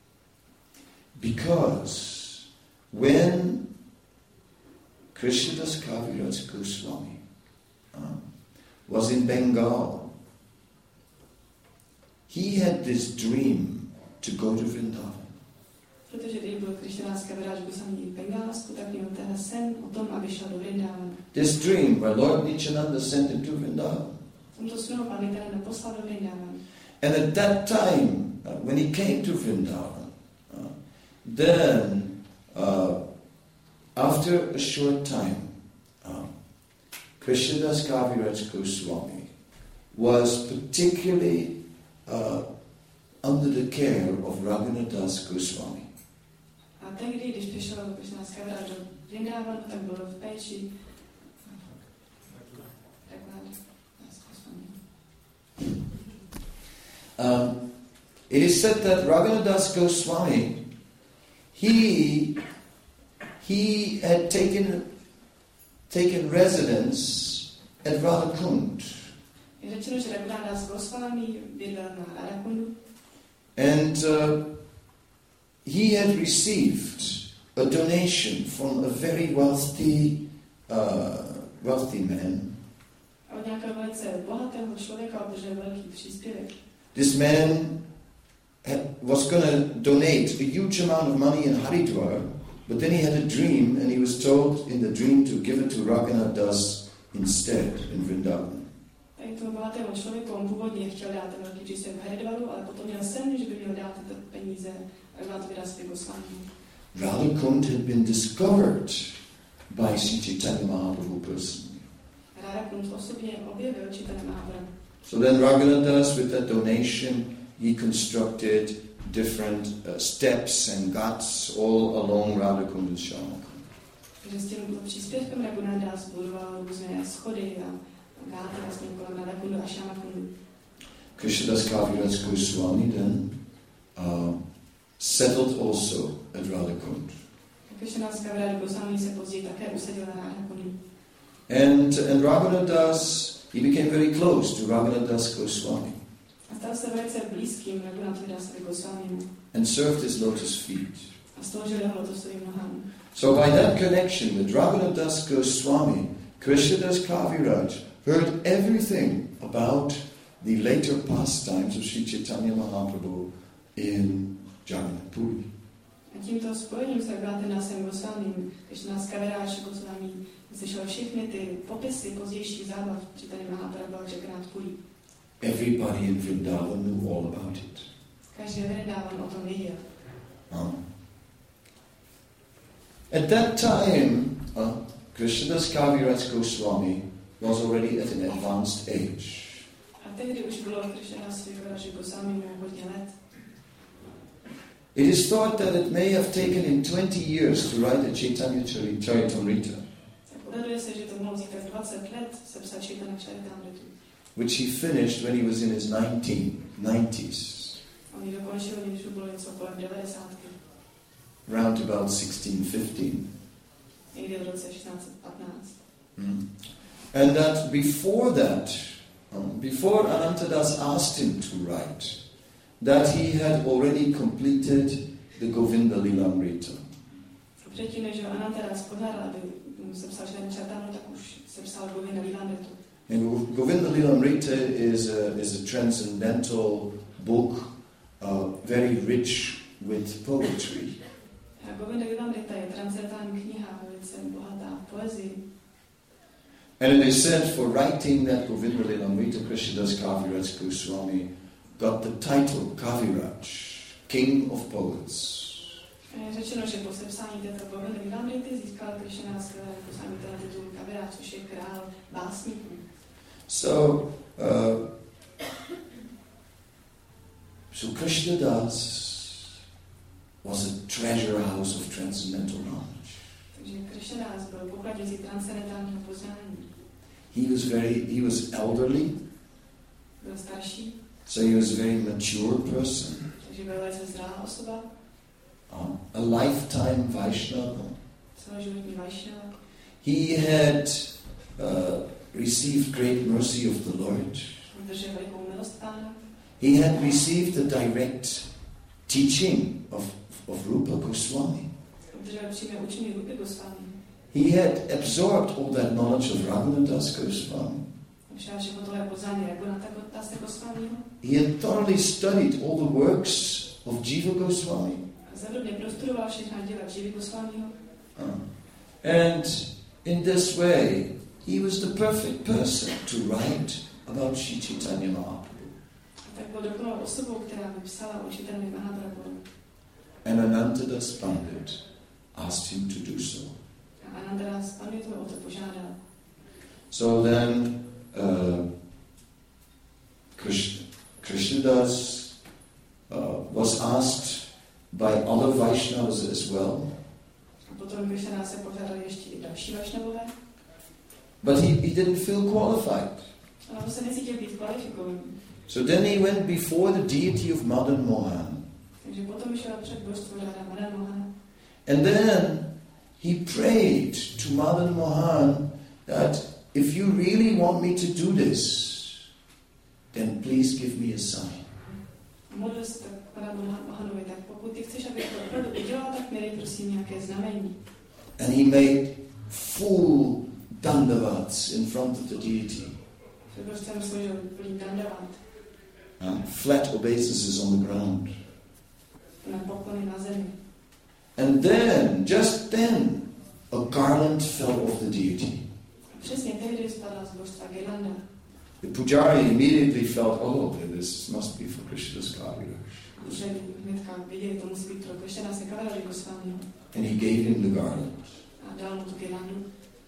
Because when Krishnadas Kaviraj Goswami uh, was in Bengal, he had this dream to go to Vrindavan. Protože když byl Krishnadas Kaviraj Goswami v Bengálsku, tak měl tenhle sen o tom, aby šel do Vrindavana. This dream where Lord Nityananda sent him to Vrindavan. V tomto snu pan Nityananda poslal do Vrindavana. And at that time, uh, when he came to Vrindavan, uh, then uh, after a short time, uh, Krishnadas Kaviraj Goswami was particularly uh, under the care of Raghunadas Goswami. A tehdy, když přišel Krishnadas Kaviraj do Vrindavana, tak byl v péči Um, it is said that Raghunadas Goswami, he he had taken taken residence at Radhakund. Je řečeno, že Raghunadas Goswami bydlel na Radhakundu. And uh, he had received a donation from a very wealthy uh, wealthy man. A od nějakého velice bohatého člověka obdržel velký příspěvek. This man had, was going to donate a huge amount of money in Haridwar, but then he had a dream, and he was told in the dream to give it to Raghunath Das instead in Vrindavan. Tady toho bohatého člověka on původně chtěl dát ten velký příspěvek v Haridwaru, ale potom měl sen, že by měl dát tyto peníze Raghunath Das Goswami. Radhakund had been discovered by Sri Chaitanya Mahaprabhu personally. Radhakund osobně objevil Chaitanya Mahaprabhu. So then Raghunath Das, with that donation, he constructed different uh, steps and ghats all along Radhakund and Shyamakund. Takže s tímto příspěvkem Raghunath Das budoval různé schody a gáty vlastně kolem Radhakundu a Shyamakundu. Krishnadas Kaviraj Goswami then uh, settled also at Radhakund. Krishnadas Kaviraj Goswami se později také usadil na Radhakundu. And, and Raghunath Das, he became very close to Raghunath Das Goswami A stal se velice blízkým Raghunath Das Goswamimu. and served his lotus feet. A sloužil jeho lotosovým nohám. So by that connection with Raghunath Das Goswami, Krishnadas Kaviraj heard everything about the later pastimes of Sri Chaitanya Mahaprabhu in Jagannath Puri. A tímto spojením s Raghunath Dasem Goswamim, Krishnadas Kaviraj Goswami slyšel všechny ty popisy pozdějších zábav Chaitanya Mahaprabhu a Jagannath Puri. Everybody in Vrindavan knew all about it. Každý Vrindavan o tom věděl. Um, at that time, uh, Krishnadas Kaviraj Goswami was already at an advanced age. A tehdy už bylo Krishnadas Kaviraj Goswamimu hodně let. It is thought that it may have taken him twenty years to write the Chaitanya Charitamrita, Odhaduje se, že to mohlo vzít tak dvacet let sepsat Chaitanya Charitamritu. which he finished when he was in his nineties, On ji dokončil, když už bylo něco kolem devadesátky. round about sixteen fifteen. Někdy v roce šestnáct patnáct. Mm. And that before that, um, before Anantadas asked him to write, that he had already completed the Govinda Lilamrita. Předtím, než ho Anantadas požádal, aby sepsal Chaitanya Charitamritu, tak už sepsal Govinda Lilamritu. And Govinda Lilamrita is a, is a transcendental book, uh, very rich with poetry. A Govinda Lilamrita je transcendentální kniha, velice bohatá v poezii. And it is said for writing that Govinda Lilamrita, Krishnadas Kaviraj Goswami got the title Kaviraj, King of Poets. Je řečeno, že po sepsání této Govinda Lilamrity získal Krishnadas Goswami ten titul Kaviraj, což je král básníků. So, uh, so Krishnadas was a treasure house of transcendental knowledge. Takže Krishnadas byl pokladnicí transcendentálního poznání. He was very, he was elderly. Byl starší. So he was a very mature person. Takže byl velice zralá osoba. Uh, a lifetime Vaishnava. Celoživotní Vaishnava. He had uh, received great mercy of the Lord. Udržel velikou milost Pána. He had received the direct teaching of, of Rupa Goswami. Udržel přímé učení Rupy Goswami. He had absorbed all that knowledge of Raghunadas Goswami. Všechno tohle poznání Raghunathase Goswamiho. He had thoroughly studied all the works of Jiva Goswami. Zevrubně prostudoval všechna díla Jivy Goswamiho. Uh, and in this way, he was the perfect person to write about Sri Chaitanya Mahaprabhu. Tak byl dokonalou osobou, která by psala o Chaitanya Mahaprabhu. And Anantadas Pandit asked him to do so. A Anantadas Pandit ho o to požádal. So then, uh, Krishna, Krishnadas uh, was asked by other Vaishnavas as well. A potom Krishnadas se požádal ještě i další Vaishnavové. But he, he didn't feel qualified. Ale on se necítil být kvalifikovaný. So then he went before the deity of Madan Mohan. Takže potom šel před božstvo Radha Madan Mohana. And then he prayed to Madan Mohan that if you really want me to do this, then please give me a sign. Modlil se tak Pana Mohanovi, tak pokud ty chceš, aby to opravdu udělal, tak mi dej prosím nějaké znamení. And he made full dandavats in front of the deity. Prostě mu složil plný dandavat. Uh, flat obeisances on the ground. Na poklony na zemi. And then, just then, a garland fell off the deity. Přesně tehdy spadla z božstva girlanda. The pujari immediately felt, oh, this must be for Krishnadas Kaviraj. Že hnedka viděli, to musí být pro Krishnadas Kaviraj Goswamiho. And he gave him the garland. A dal mu tu girlandu.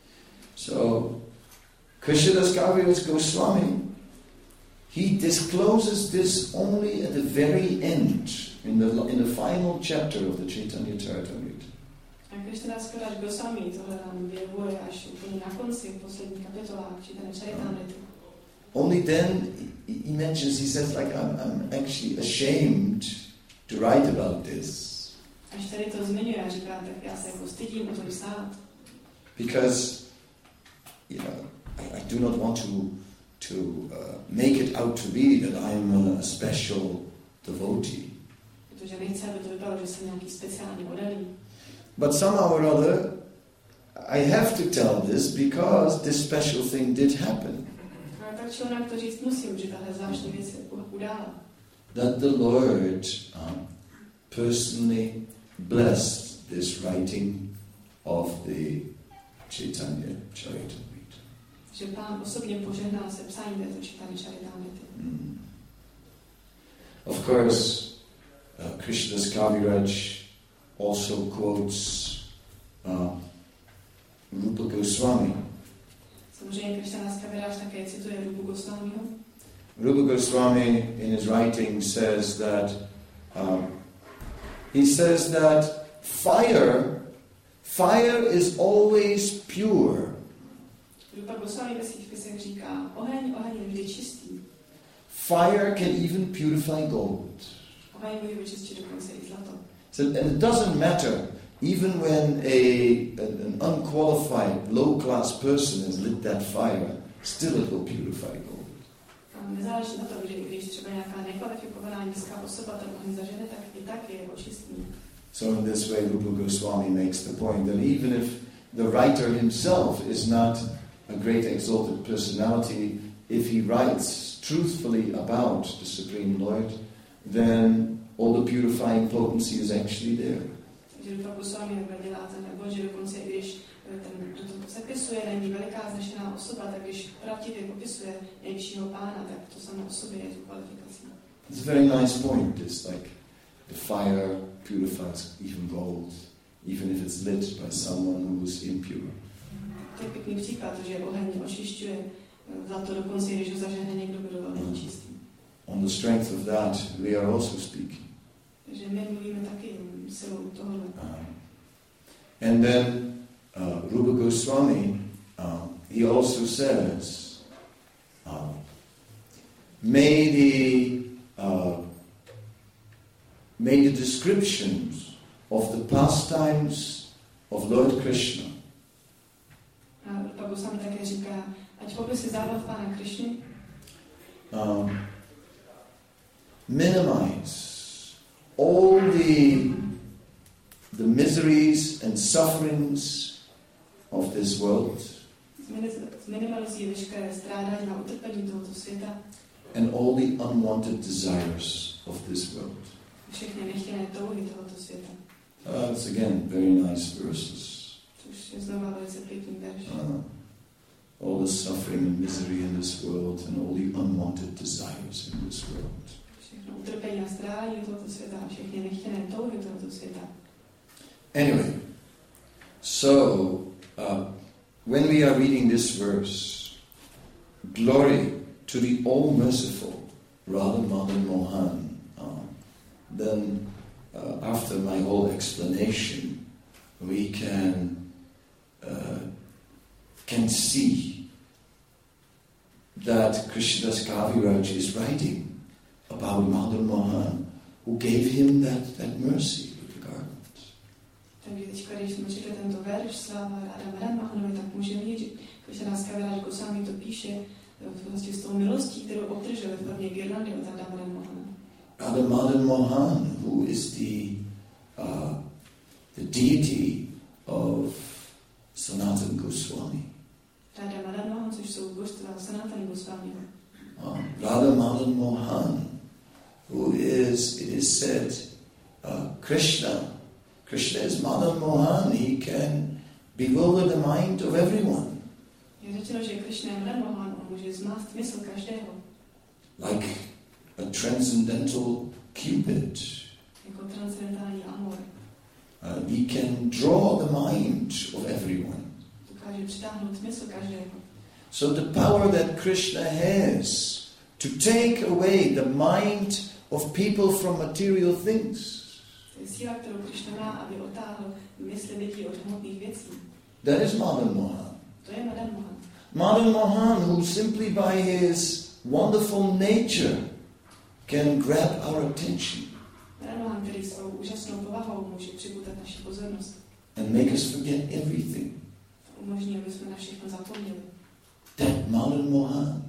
So, Krishnadas Kaviraj Goswami, he discloses this only at the very end, in the in the final chapter of the Chaitanya Charitamrita. A Krishnadas Kaviraj Goswami tohle nám vyjevuje až úplně na konci, v poslední kapitolách Chaitanya Charitamrity. Only then he mentions, he says, like, I'm, I'm actually ashamed to write about this. Až tady to zmiňuje a říká, tak já se jako stydím o tom psát. Because, you know, I, I do not want to to uh, make it out to be that I'm a special devotee. Protože nechci, aby to vypadalo, že jsem nějaký speciální oddaný. But somehow or other, I have to tell this because this special thing did happen. Ale tak či onak to říct musím, že tahle zvláštní věc se udála. That the Lord uh, personally blessed this writing of the Chaitanya Charitamrita. Že Pán osobně požehnal se psání této Chaitanya Charitamrity. Mm. Of course, uh, Krishnadas Kaviraj also quotes uh, Rupa Goswami. Samozřejmě Krishnadas Kaviraj také cituje Rupu Goswamiho. Rupa Goswami in his writing says that um, he says that fire fire is always pure. Rupa Goswami ve svých pisech říká, oheň, oheň je vždy čistý. Fire can even purify gold. Oheň může vyčistit dokonce i zlato. So, and it doesn't matter, even when a, an unqualified, low-class person has lit that fire, still it will purify gold. A nezáleží na tom, že když třeba nějaká nekvalifikovaná nízká osoba ten oheň zažene, tak i tak je očistný. So in this way, Rupa Goswami makes the point that even if the writer himself is not a great exalted personality, if he writes truthfully about the Supreme Lord, then all the purifying potency is actually there. Takže Rupa Goswami takhle dělá ten nebo, že dokonce i když ten, kdo to sepisuje, není veliká znešená osoba, tak když pravdivě popisuje nejvyššího Pána, tak to samo o sobě je tu kvalifikací. It's a very nice point. It's like the fire purifies even gold, even if it's lit by someone who is impure. To je pěkný příklad, že oheň očišťuje zlato dokonce, když ho zažene někdo, kdo není čistý. On the strength of that, we are also speaking. Takže my mluvíme taky, silou tohohle. Um, and then uh, Rupa Goswami, um, he also says, um, may the uh, may the descriptions of the pastimes of Lord Krishna A Rupa Goswami také říká, ať popisy zábav Pána Krišny um, minimize all the the miseries and sufferings of this world zminimalizují veškeré strádání a utrpení tohoto světa and all the unwanted desires of this world. Všechny nechtěné touhy tohoto světa. Uh, that's again very nice verses. Což je znova velice pěkný verš. Uh, all the suffering and misery in this world and all the unwanted desires in this world. Všechno utrpení a strádání tohoto světa a všechny nechtěné touhy tohoto světa. Anyway, so uh, when we are reading this verse, glory to the all-merciful Radha Madan Mohan, uh, then uh, after my whole explanation, we can uh, can see that Krishnadas Kaviraj is writing about Madan Mohan, who gave him that, that mercy with the garment. Takže teďka, když jsme četli tento verš Sláva Ráda Madan Mohanovi, tak můžeme vidět, že Krishnadas Kaviraj Goswami to píše vlastně s tou milostí, kterou obdržel v formě girlandy od Ráda Madan Mohana. Radha Madan Mohan, who is the uh, the deity of Sanatana Goswami. Ráda Madan Mohan, což jsou božstva Sanatana Goswami. Uh, Radha Madan Mohan, who is, it is said, uh, Krishna. Krishna is Madan Mohan. He can bewilder the mind of everyone. Je řečeno, že Krishna je Madan Mohan, on může zmást mysl každého. Like a transcendental Cupid. Jako transcendentální amor. Uh, he can draw the mind of everyone. Dokáže přitáhnout mysl každého. So the power that Krishna has to take away the mind of people from material things. To je síla, kterou Krishna má, aby otáhl mysli lidí od hmotných věcí. That is Madan Mohan. To je Madan Mohan. Madan Mohan, who simply by his wonderful nature can grab our attention Madan Mohan, který svou úžasnou povahou může připutat naši pozornost. and make us forget everything. Umožní, aby jsme na všechno zapomněli. That Madan Mohan.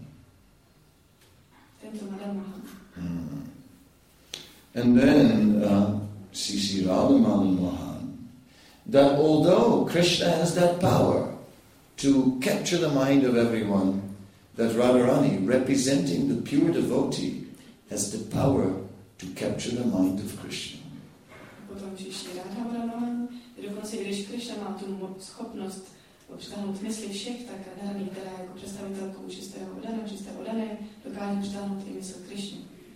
Tento Madan Mohan. Hmm. And then uh, Sri Sri Radha Madan Mohan, that although Krishna has that power to capture the mind of everyone, that Radharani, representing the pure devotee, has the power to capture the mind of Krishna. Potom přišli Radha Madan Mohan, dokonce když Krishna má tu schopnost přitáhnout mysli všech, tak Radharani, která jako představitelkou čistého odana, čisté odané, dokáže přitáhnout i mysl Krishny.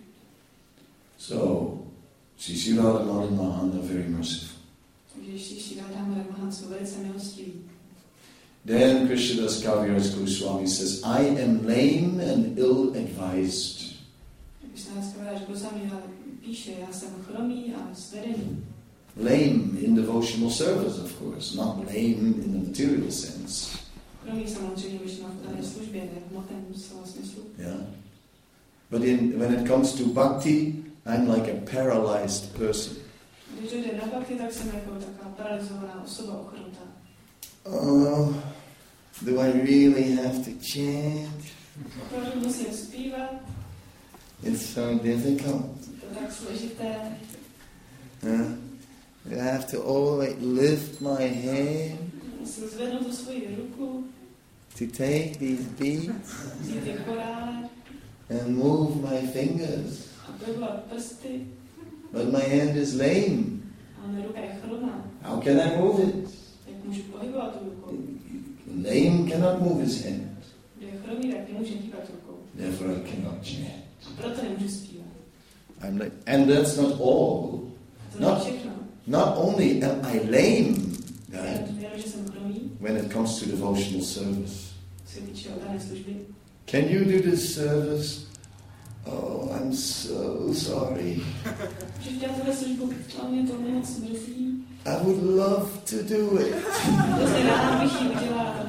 So, Sri Sri Radha Madan Mohan are very merciful. Takže Sri Sri Radha Madan Mohan jsou velice milostiví. Then Krishnadas Kaviraj Goswami says, I am lame and ill-advised. Krishnadas Kaviraj Goswami píše, já jsem chromý a svedený. Lame in devotional service, of course, not lame in the material sense. Chromý samozřejmě většinou v dané službě, ne v hmotném slova smyslu. Yeah. But in, when it comes to bhakti, I'm like a paralyzed person. Když jde na bhakti, tak jsem jako taková paralizovaná osoba ochrnutá. Oh, do I really have to chant? Opravdu musím zpívat. It's so difficult. To tak složité. Huh? I have to always lift my hand Musím zvednout tu svoji ruku, to take these beats vzít ty chorále and move my fingers. a pohybovat prsty. But my hand is lame. A moje ruka je chromá. How can I move it? Jak můžu pohybovat tu rukou? Lame cannot move his hand. Kdo je chromý, tak nemůže hýbat rukou. Therefore I cannot chant. Proto nemůžu zpívat. I'm like, and that's not all. To není Not, všechno. not only am I lame, right, Jenom, že jsem chromý, when it comes to devotional service. co se týče oddané služby. Can you do this service Oh, I'm so sorry. Že dělat tohle službu, ale mě to moc mrzí. I would love to do it. Vlastně rád bych ji udělala.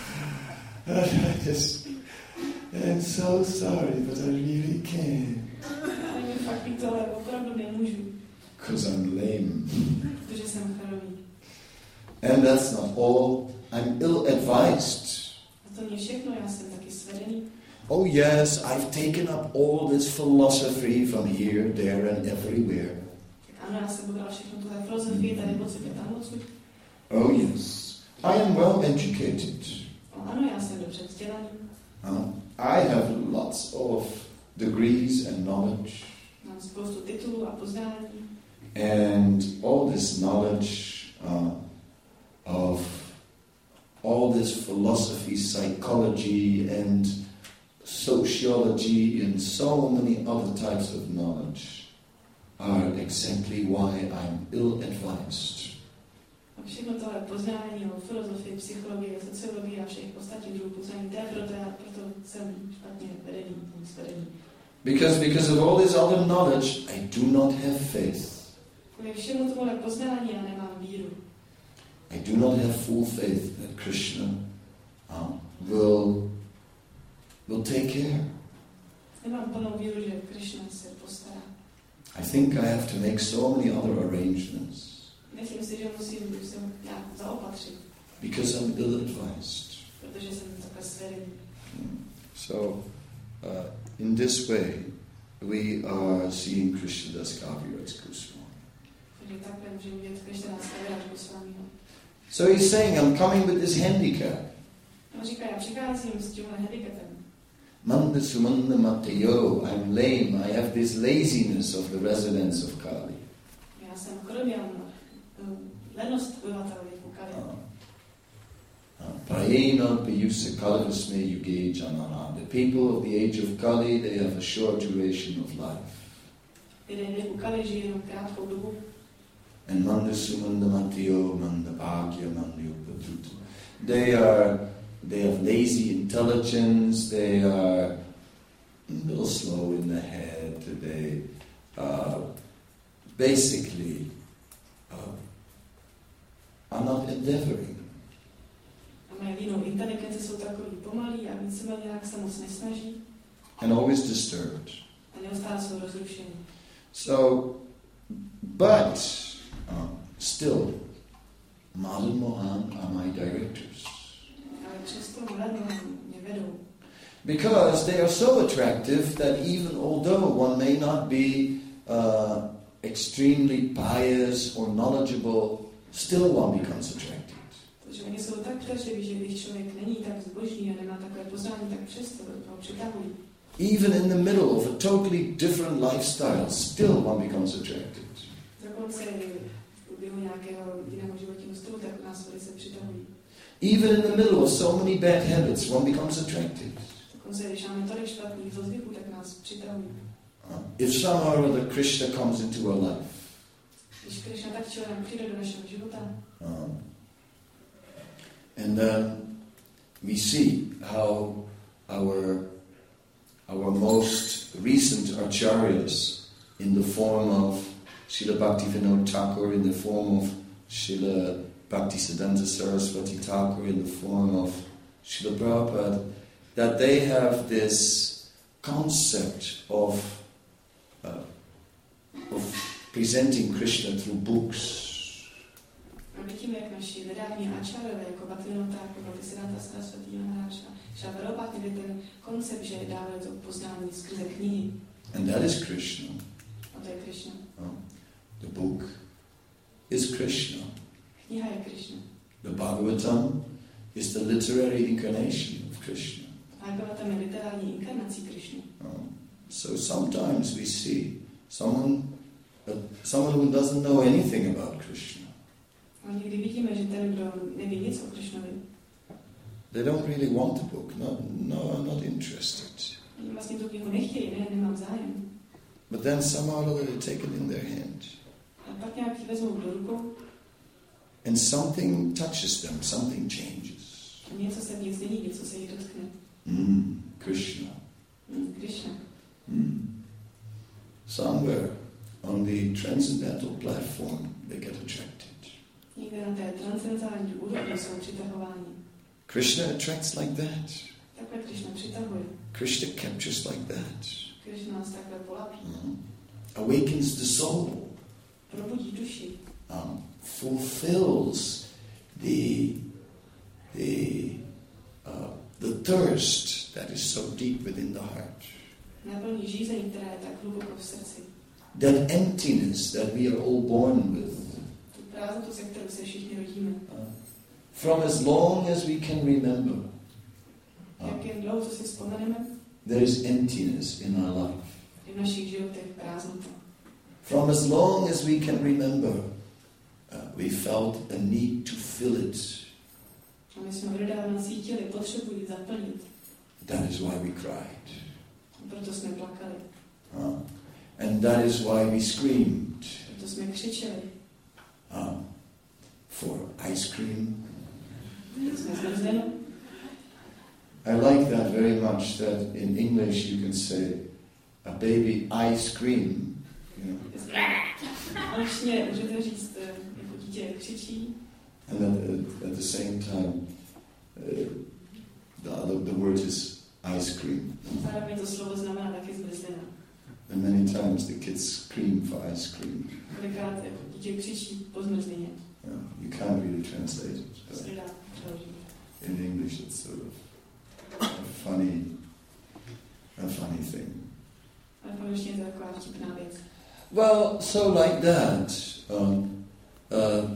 I just, I'm so sorry, but I really can't. Ale mě fakt bych tohle opravdu nemůžu. Because I'm lame. Protože jsem chorobý. And that's not all. I'm ill-advised. A to nie všechno, já jsem taky svedený. Oh yes, I've taken up all this philosophy from here, there and everywhere. Tak ano, já jsem pobral všechno tuhle filozofii, tady odsud a tam odsud. Oh yes, I am well educated. No, ano, já jsem dobře vzdělaný. Uh, I have lots of degrees and knowledge. Mám spoustu titulů a poznání. And all this knowledge uh, of all this philosophy, psychology and sociology and so many other types of knowledge are exactly why I'm ill-advised. A všechno tohle poznání o filozofii, psychologii, sociologii a všech ostatních druhů poznání, to je proto, já, proto jsem špatně vedený, vedený. Because, because of all this other knowledge, I do not have faith. Kvůli všemu tomuhle poznání já nemám víru. I do not have full faith that Krishna uh, will, will take care. Nemám plnou víru, že Krishna se postará. I think I have to make so many other arrangements. Myslím si, že musím se nějak zaopatřit. Because I'm ill-advised. Protože jsem takhle svedený. So, uh, in this way, we are seeing Krishnadas Kaviraj Goswami. Takže takhle můžeme vidět Krishnadas Kaviraj Goswamiho. So he's saying, I'm coming with this handicap. On říká, já přicházím s tímhle handicapem. Manda sumanda matayo, I'm lame, I have this laziness of the residents of Kali. Já jsem chorobý, já mám lenost obyvatel věku Kali. Prayena piyusa kalvasme yuge janana. The people of the age of Kali, they have a short duration of life. Lidé věku Kali žijí jenom krátkou dobu. And manda sumanda matayo, manda bhagya, manda upatutu. They are, they have lazy intelligence, they are a little slow in the head, they uh, basically uh, are not endeavoring. A mají jinou inteligenci, jsou takový pomalí a víceméně nějak se moc nesnaží. And always disturbed. A neustále jsou rozrušení. So, but uh, still, Madan Mohan are my directors. Ale přesto Madan Mohan mě vedou. Because they are so attractive that even although one may not be uh, extremely pious or knowledgeable, still one becomes attracted. Protože oni jsou tak přitažliví, že když člověk není tak zbožný a nemá takové poznání, tak přesto ho přitahují. Even in the middle of a totally different lifestyle, still one becomes attracted. Dokonce v průběhu nějakého jiného životního stylu, tak nás velice přitahují. Even in the middle of so many bad habits, one becomes attracted. Dokonce když máme tolik špatných zlozvyků, tak nás přitahují. Uh, if somehow or other Krishna comes into our life, Když Krishna tak čelem přijde do našeho života, uh, and then we see how our our most recent acharyas in the form of Srila Bhaktivinoda Thakur, in the form of Srila Bhaktisiddhanta Saraswati Thakur, in the form of Srila Prabhupada, that they have this concept of uh, of presenting Krishna through books. a vidíme, jak naši nedávní ačarové, jako Bhaktivinoda Thakur, Bhaktisiddhanta Saraswati Maharaj, Srila Prabhupada, je ten koncept, že dávají to poznání skrze knihy. And that is Krishna. A to je Krishna. Uh, the book is Krishna. Kniha je Krishna. The Bhagavatam is the literary incarnation of Krishna. Bhagavatam je literární inkarnací Krishny. Um, so sometimes we see someone, uh, someone who doesn't know anything about Krishna. A někdy vidíme, že ten, kdo neví nic o Krishnovi, They don't really want the book. No, no, I'm not interested. oni vlastně tu knihu nechtějí, ne, nemám zájem. But then somehow or other they take it in their hand. A pak nějak ji vezmou do rukou And something touches them, something changes. a něco se v nich změní, něco se jí dotkne. Mm, Krishna. Hmm, Krishna. Mm. budu, oni jsou přitahováni. Krishna attracts like that. Takhle Krishna přitahuje. Krishna captures like that. Krishna nás takhle polapí. Mm. Awakens the soul. Probudí duši. Um, fulfills the the uh, the thirst that is so deep within the heart. Naplní žízeň, která je tak hluboko v srdci. That emptiness that we are all born with. Tu prázdnotu, se kterou se všichni rodíme. Uh, from as long as we can remember. Uh, Jak jen dlouho si vzpomeneme, there is emptiness in our life. je v našich životech prázdnota. From as long as we can remember, uh, we felt a need to fill it. A my jsme nedávno cítili potřebu ji zaplnit. That is why we cried. A proto jsme plakali. Uh, and that is why we screamed. Proto jsme křičeli. Uh, for ice cream. Jsme zmrzlinu. I like that very much, that in English you can say a baby ice cream. You know. Angličtině můžete říct, jako dítě křičí. And then at, at the same time, uh, the, other, the word is ice cream. Zároveň to slovo znamená taky zmrzlina. And many times the kids scream for ice cream. Kolikrát jako dítě křičí po zmrzlině. Yeah, you can't really translate it. To se nedá přeložit. In English it's sort of a funny, a funny thing. Ale v angličtině je to taková vtipná věc. Well, so like that, um, uh,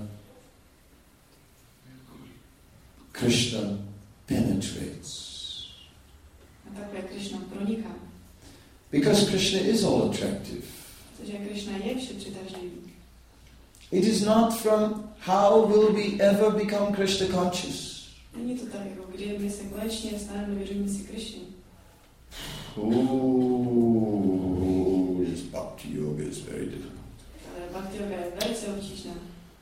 Krishna penetrates. A takhle Krishna proniká. Because Krishna is all attractive. Protože Krishna je vše přitažlivý. It is not from how will we ever become Krishna conscious. Není to tak, jako kdy my se konečně staneme vědomí si Krishny. Oh, yes, bhakti yoga is very difficult. Ale bhakti yoga je velice obtížná.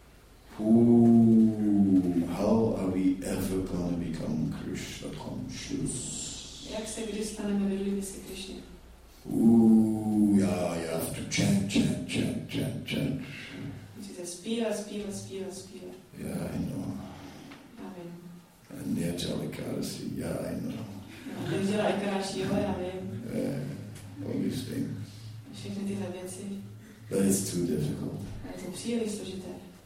Ooh, how are we ever going to become Krishna conscious? Jak se kdy staneme vědomí si Krishny? Ooh, yeah, you have to chant, chant, chant, chant, chant. Musíte zpívat, zpívat, zpívat, zpívat. Yeah, I know. Já vím. And Nirjalikarasi, yeah, I know. Nedělá Ekaráši, jo, já vím. Uh, all these things. Všechny tyhle věci. But it's too difficult. A je to příliš složité.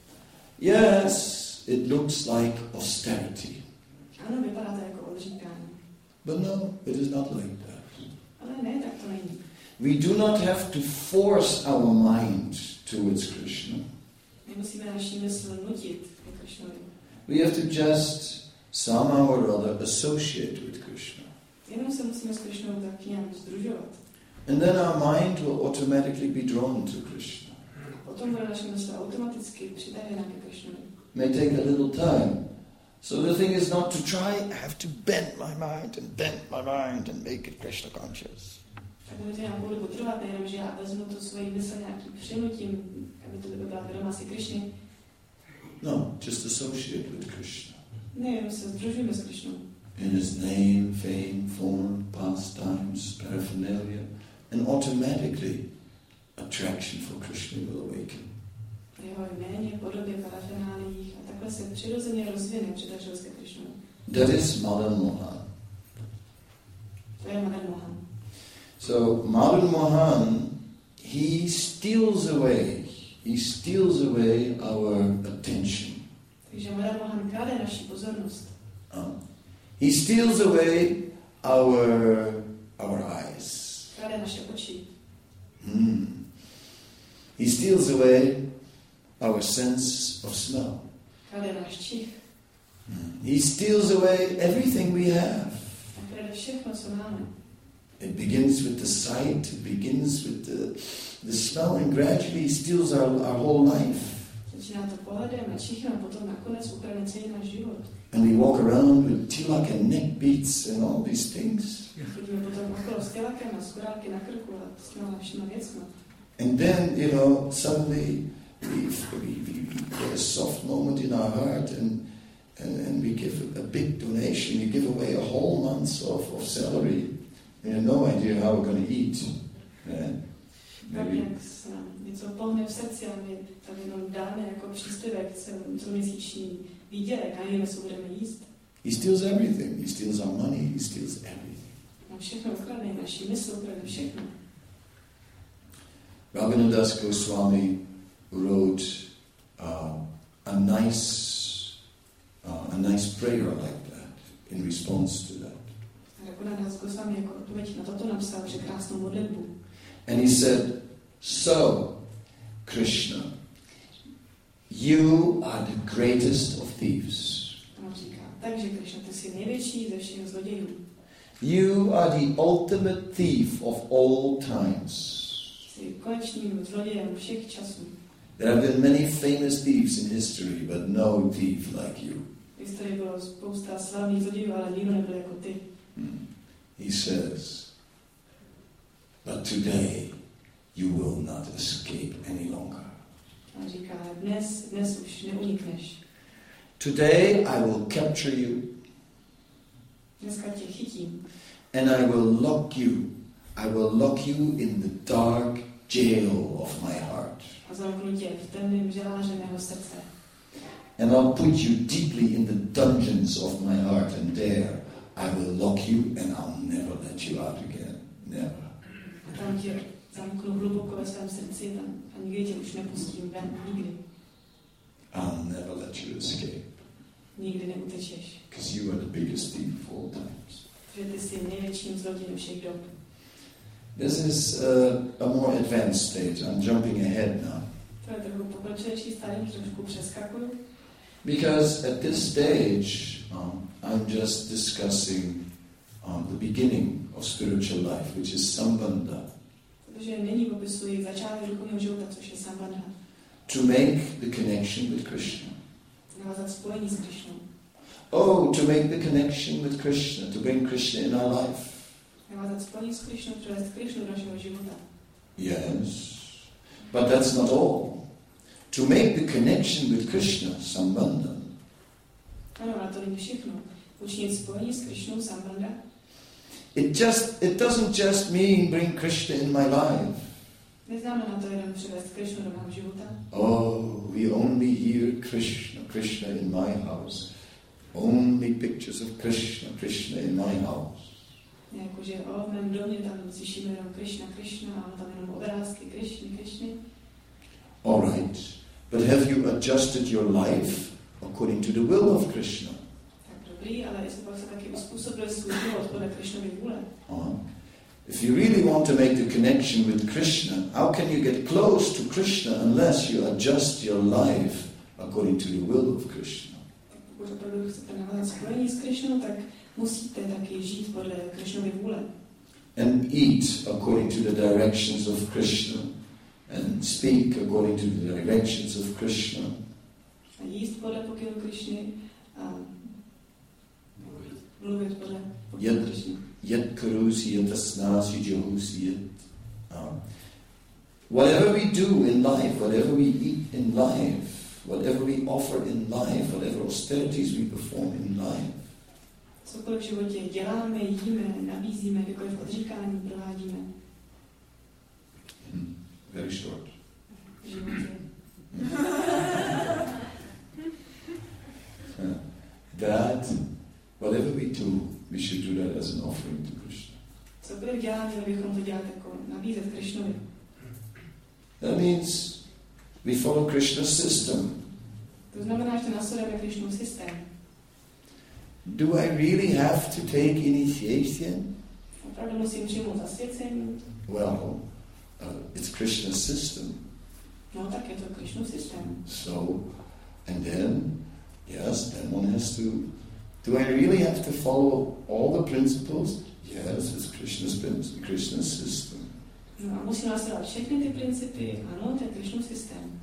Yes, it looks like austerity. Ano, vypadá to jako odříkání. But no, it is not like that. Ale ne, tak to není. We do not have to force our mind towards Krishna. My musíme naši mysl nutit ke Krishnovi. We have to just somehow or other associate with Krishna. Jenom se musíme s Krishnou tak nějak združovat. And then our mind will automatically be drawn to Krishna. Potom bude naše mysl automaticky přitažena ke Krishnovi. May take a little time. So the thing is not to try, I have to bend my mind and bend my mind and make it Krishna conscious. Tak bude to nějakou dobu trvat, nejenom, že já vezmu tu svoji mysl nějakým přinutím, aby to byla vědomá si Krishny. No, just associate with Krishna. Ne, jenom se združujeme s Krishnou. In his name, fame, form, pastimes, paraphernalia, and automatically attraction for Krishna will awaken. Jeho jméně, podobě, parafenáliích a takhle se přirozeně rozvine přitažlivost ke Krishnovi. That is Madan Mohan. To je Madan Mohan. So Madan Mohan, he steals away, he steals away our attention. Takže Madan Mohan krade naši pozornost. Um, he steals away our our eyes. Krade naše oči. Hmm. He steals away our sense of smell. Krade náš čich. Hmm. He steals away everything we have. A krade všechno, co máme. It begins with the sight, it begins with the, the smell, and gradually he steals our, our whole life. Začíná to pohledem a čichem a potom nakonec ukradne celý náš život. And we walk around with tilak and neck beads and all these things. Chodíme potom okolo s tilakem a s korálky na krku a s těma všema věcma. And then, you know, suddenly we, we, we, we get a soft moment in our heart and, and, and we give a, a big donation. We give away a whole month of, of salary. We have no idea how we're going to eat. Yeah. Tak jak se nám něco pohne v srdci a my tam jenom dáme jako příspěvek celoměsíční výdělek a nevíme, co budeme jíst. He steals everything. He steals our money. He steals everything. On všechno ukradne, naši mysl ukradne všechno. Raghunadas Goswami wrote uh, a nice, uh, a nice prayer like that in response to that. Raghunadas Goswami jako odpověď na toto napsal, že krásnou modlitbu. And he said, "So, Krishna, you are the greatest of thieves. On říká, takže Krishna, ty jsi největší ze všech zlodějů. You are the ultimate thief of all times." Jsi konečným zlodějem všech časů. There have been many famous thieves in history, but no thief like you. V historii bylo spousta slavných zlodějů, ale nikdo nebyl jako ty. Hmm. He says, "But today you will not escape any longer. On říká, dnes, dnes už neunikneš. Today I will capture you. Dneska tě chytím. And I will lock you. I will lock you in the dark jail of my heart. A zamknu tě v temném žaláře mého srdce. And I'll put you deeply in the dungeons of my heart, and there I will lock you and I'll never let you out again. Never. A tam tě zamknu hluboko ve svém srdci tam a nikdy tě už nepustím ven. Nikdy. I'll never let you escape. Nikdy neutečeš. Because you are the biggest thief of all times. Protože ty jsi největším zlodějem všech dob. This is uh, a more advanced stage. I'm jumping ahead now. To je trochu pokročilejší stádium, trošku přeskakuju. Because at this stage, um, I'm just discussing um, the beginning of spiritual life, which is Sambandha. Protože nyní popisuji začátek duchovního života, což je Sambandha. To make the connection with Krishna. Navázat spojení s Krišnou. Oh, to make the connection with Krishna, to bring Krishna in our life. Navázat spojení s Krišnou, přivést Krišnu do našeho života. Yes, but that's not all. To make the connection with Krishna, Sambandha. Ano, ale to není všechno. Učinit spojení s Krišnou, Sambandha. It just it doesn't just mean bring Krishna in my life. Neznamená to jenom přivést Krišnu do mého života. Oh, we only hear Krishna, Krishna in my house. Only pictures of Krishna, Krishna in my house. Jakože o, v mém domě tam slyšíme jenom Krišna, Krišna, a tam jenom obrázky Krišny, Krišny. All right, but have you adjusted your life according to the will of Krishna? Tak dobrý, ale jestli pak se taky uspůsobili svůj život podle Krišnovy vůle. Uh-huh. If you really want to make the connection with Krishna, how can you get close to Krishna unless you adjust your life according to the will of Krishna? Pokud opravdu chcete navázat spojení s Krišnou, tak musíte taky žít podle Krišnovy vůle. And eat according to the directions of Krishna. And speak according to the directions of Krishna. A jíst podle pokynu Krišny a mluvit podle pokynu Krišny. Yet karusi yet asnasi jahusi yet. Whatever we do in life, whatever we eat in life, whatever we offer in life, whatever austerities we perform in life. Cokoliv v životě děláme, jíme, nabízíme, jakékoliv odříkání provádíme. Hmm. Very short. V životě. That, whatever we do, we should do that as an offering to Krishna. Cokoliv děláme, bychom to dělat jako nabízet Krišnovi. That means we follow Krishna's system. To znamená, že následujeme Krišnův systém. Do I really have to take initiation? Opravdu musím přijmout zasvěcení? Well, uh, it's Krishna's system. No, tak je to Krišnův systém. So, and then, yes, then one has to, do I really have to follow all the principles? Yes, it's Krishna's principle, Krishna's system. No a musím následovat všechny ty principy. Ano, to je Krišnův systém.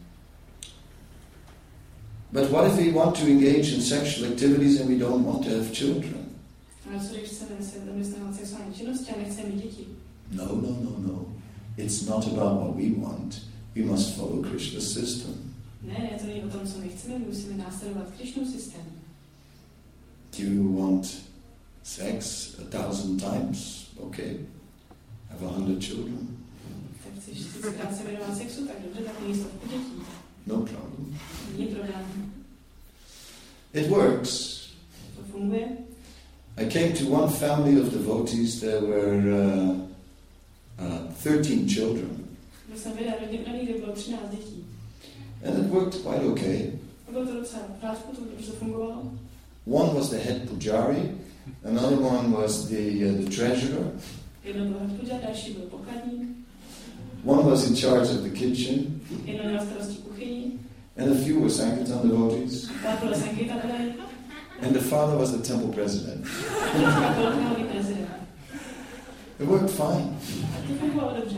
But what if we want to engage in sexual activities and we don't want to have children? Ale co když chceme se zaměstnávat sexuální činnosti a nechceme mít děti? No, no, no, no. It's not about what we want. We must follow Krishna's system. Ne, ne, to není o tom, co my chceme, my musíme následovat Krišnův systém. Do you want sex a thousand times? Okay. Have a hundred children. Tak chceš tisíckrát se věnovat sexu, tak dobře, tak místo dětí. No problem. Není problém. It works. To funguje. I came to one family of devotees. There were uh, uh, thirteen children. Byl jsem viděl rodiny, kde bylo třináct dětí. And it worked quite okay. A bylo to docela v pořádku, to dobře fungovalo. One was the head pujari, another one was the, uh, the treasurer. Jedno byl head pujari, další byl pokladník. One was in charge of the kitchen. Jedno měl starosti kuchyni. And a few were Sankirtan devotees. Pak byl Sankirtan. And the father was the temple president. Pak byl králový prezident. It worked fine. A to fungovalo dobře.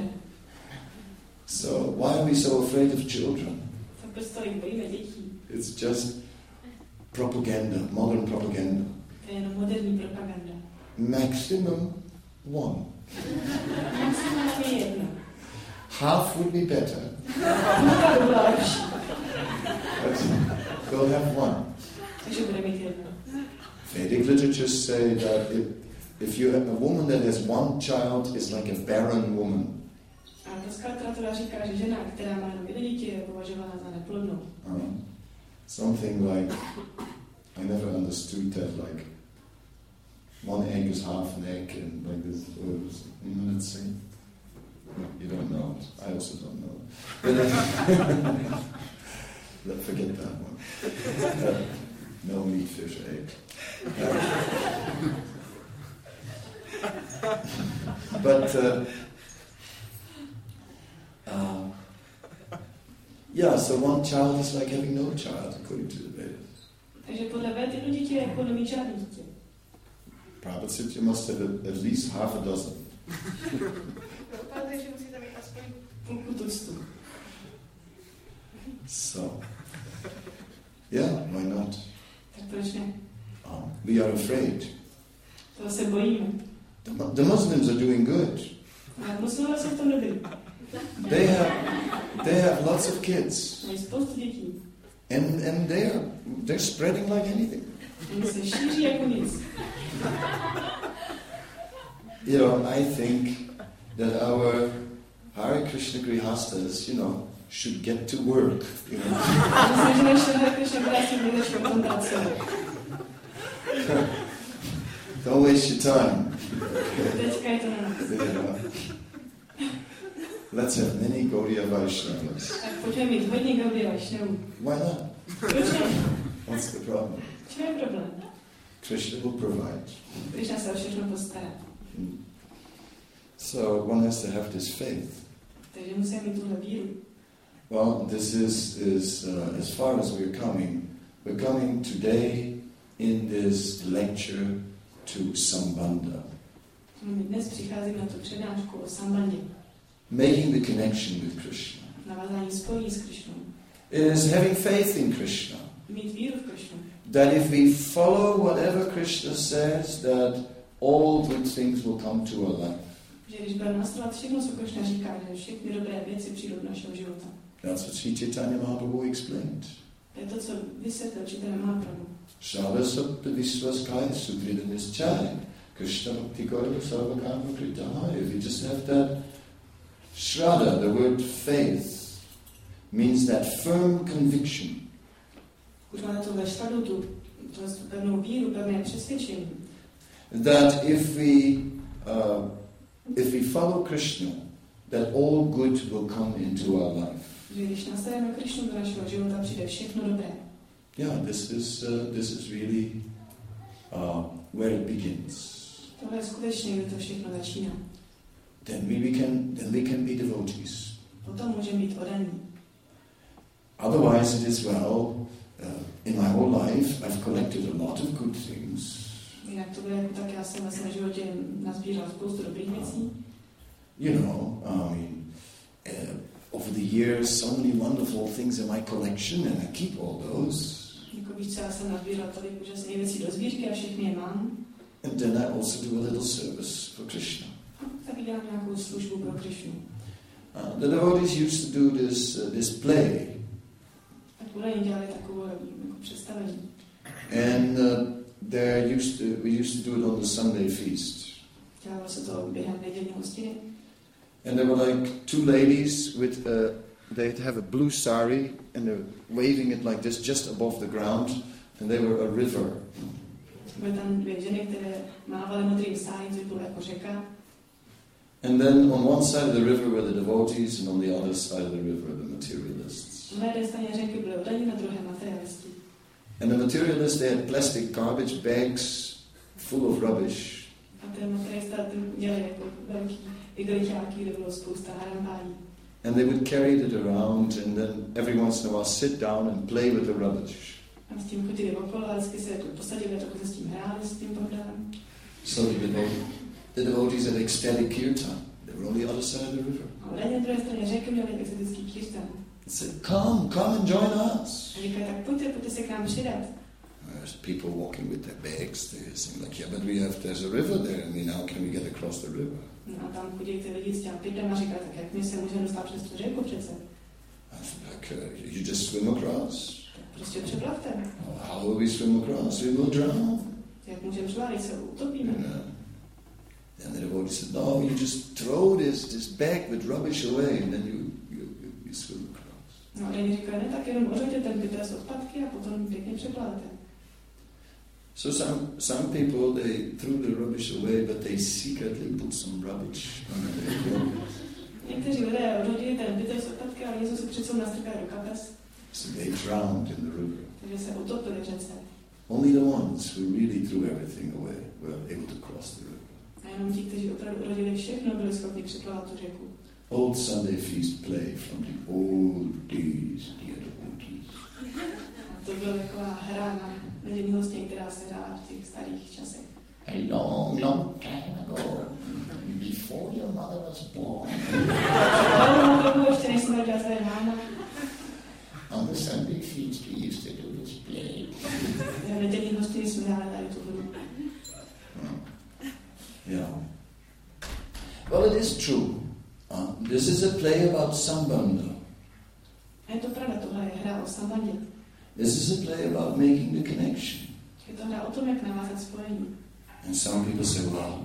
So why are we so afraid of children? Tak proč se tolik bojíme dětí? It's just propaganda, modern propaganda. To je jenom moderní propaganda. Maximum one. Maximálně jedno. Half would be better. Půlka by byla lepší. But we'll have one. Takže bude mít jedno. Vedic literatures say that if, if you have a woman that has one child is like a barren woman. A dneska literatura říká, že žena, která má jenom jedno dítě, je považována za neplodnou. Uh, something like, I never understood that, like one egg is half an egg and like this, you know, let's say. No, you don't know it. I also don't know it. But uh, let's forget that one. Uh, no meat, fish, egg. Uh, but uh, uh, yeah, so one child is like having no child, according to the Vedas. Takže podle Ved jedno dítě je jako nemít žádné dítě. Prabhupada said you must have a, at least half a dozen. Takže musíte mít aspoň půlku tuctu. So, yeah, why not? Tak proč ne? Um, we are afraid. To se bojíme. The, the Muslims are doing good. A muslimové jsou v tom dobrý. They have, they have lots of kids, Mají spoustu dětí. and and they are they're spreading like anything. Oni se šíří jako nic. You know, I think that our Hare Krishna Grihastas, you know, should get to work. You know. Myslím, že naše Hare Krishna Grihastas by začali o tom pracovat. Don't waste your time. Teďka je to na nás. You know. Let's have many Gaudiya Vaishnavas. Tak pojďme mít hodně Gaudiya Vaishnavů. Why not? Proč ne? What's the problem? Čím je problém? Krishna will provide. Krishna se o všechno postará. So one has to have this faith. Takže musíme mít tuhle víru. Well, this is, is uh, as far as we're coming. We're coming today in this lecture to Sambandha. My dnes přicházíme na tu přednášku o Sambandě. Making the connection with Krishna. Navázání spojí s Krishnou. It is having faith in Krishna. Mít víru v Krishnu. That if we follow whatever Krishna says, that all good things will come to our life. Že když budeme nastudovat všechno, co Krishna říká, že všechny dobré věci přijdou do našeho života. That's what Sri Chaitanya Mahaprabhu explained. To je to, co vysvětlil Chaitanya Mahaprabhu. Shada Sabda Viswaskaya Sudridanischai Krishna Bhakti Gauru Sarvakama Kritahaya. If you just have that Shraddha, the word faith, means that firm conviction. Už máte tu ve šradu, tu, tu pevnou víru, pevné přesvědčení. That if we uh, if we follow Krishna, that all good will come into our life. Že když nastavíme Krishnu do našeho života, přijde všechno dobré. Yeah, this is uh, this is really uh, where it begins. Tohle je skutečně, kde to všechno začíná. Then we, we can then we can be devotees. Potom můžeme být oddaní. Otherwise, it is well. Uh, in my whole life, I've collected a lot of good things. Jinak to bude jako tak, já jsem ve svém životě nazbíral spoustu dobrých věcí. You know, I mean, uh, over the years, so many wonderful things in my collection, and I keep all those. Jako víš, já jsem nazbíral tolik úžasných věcí do sbírky a všechny je mám. And then I also do a little service for Krishna. A taky dělám nějakou službu pro Krishnu. Uh, the devotees used to do this uh, this play. Tak podle dělali takové jako představení. And uh, there used to, we used to do it on the Sunday feast. Dělalo se to během nedělní hostiny. And there were like two ladies with, uh, they'd have a blue sari and they're waving it like this just above the ground. And they were a river. Byly tam dvě ženy, které mávaly modrým sájem, což bylo jako řeka. And then on one side of the river were the devotees, and on the other side of the river the materialists. Na jedné straně řeky byly oddaní, na druhé materialisti. And the materialists, they had plastic garbage bags full of rubbish. A ten materialista měli jako velký igeliťáky, kde bylo spousta harambání. And they would carry it around, and then every once in a while sit down and play with the rubbish. A s tím chodili okolo a vždycky se jako posadili a trochu se s tím hráli, s tím pohledem. So the, devo- the devotees had ecstatic kirtan. They were on the other side of the river. A na druhé straně řeky měli exotický kirtan. They said, come, come and join us. A říkali, tak pojďte, pojďte se k nám přidat. There's people walking with their bags. They're saying like, yeah, but we have, there's a river there. I mean, how can we get across the river? No a tam chodí ty lidi s těm pytlem a říkali, tak jak my se můžeme dostat přes tu řeku přece? I said, like, uh, you just swim across. Tak prostě přeplavte. Well, how will we swim across? We will drown. Jak můžeme přeplavit, se utopíme. And, uh, and the devotee said, no, you just throw this, this bag with rubbish away, and then you, you, you, you swim across. No a oni říkali, ne, tak jenom ořeďte ten pytel z odpadky a potom pěkně přeplavte. So some some people, they threw the rubbish away, but they secretly put some rubbish on their clothes. Někteří lidé odhodili ten pytel z odpadky, ale něco se přece nastrkali do kapes. So they drowned in the river. Takže se utopili v řece. Only the ones who really threw everything away were able to cross the river. A jenom ti, kteří opravdu odhodili všechno, byli schopni přeplavat tu řeku. Old Sunday feast play from the old days, dear devotees. A to byla taková hra na nedělní hostě, která se hrála v těch starých časech. A long, long time ago, before your mother was born, Dlouhou dobu, ještě než jsme rodila své máma, on the Sunday feast we used to do this play. v nedělní hostě jsme hráli tady tu hru. Yeah. Well, it is true. Uh, this is a play about Sambandha. A je to pravda, tohle je hra o sambandě. This is a play about making the connection. Je to hra o tom, jak navázat spojení. And some people say, well,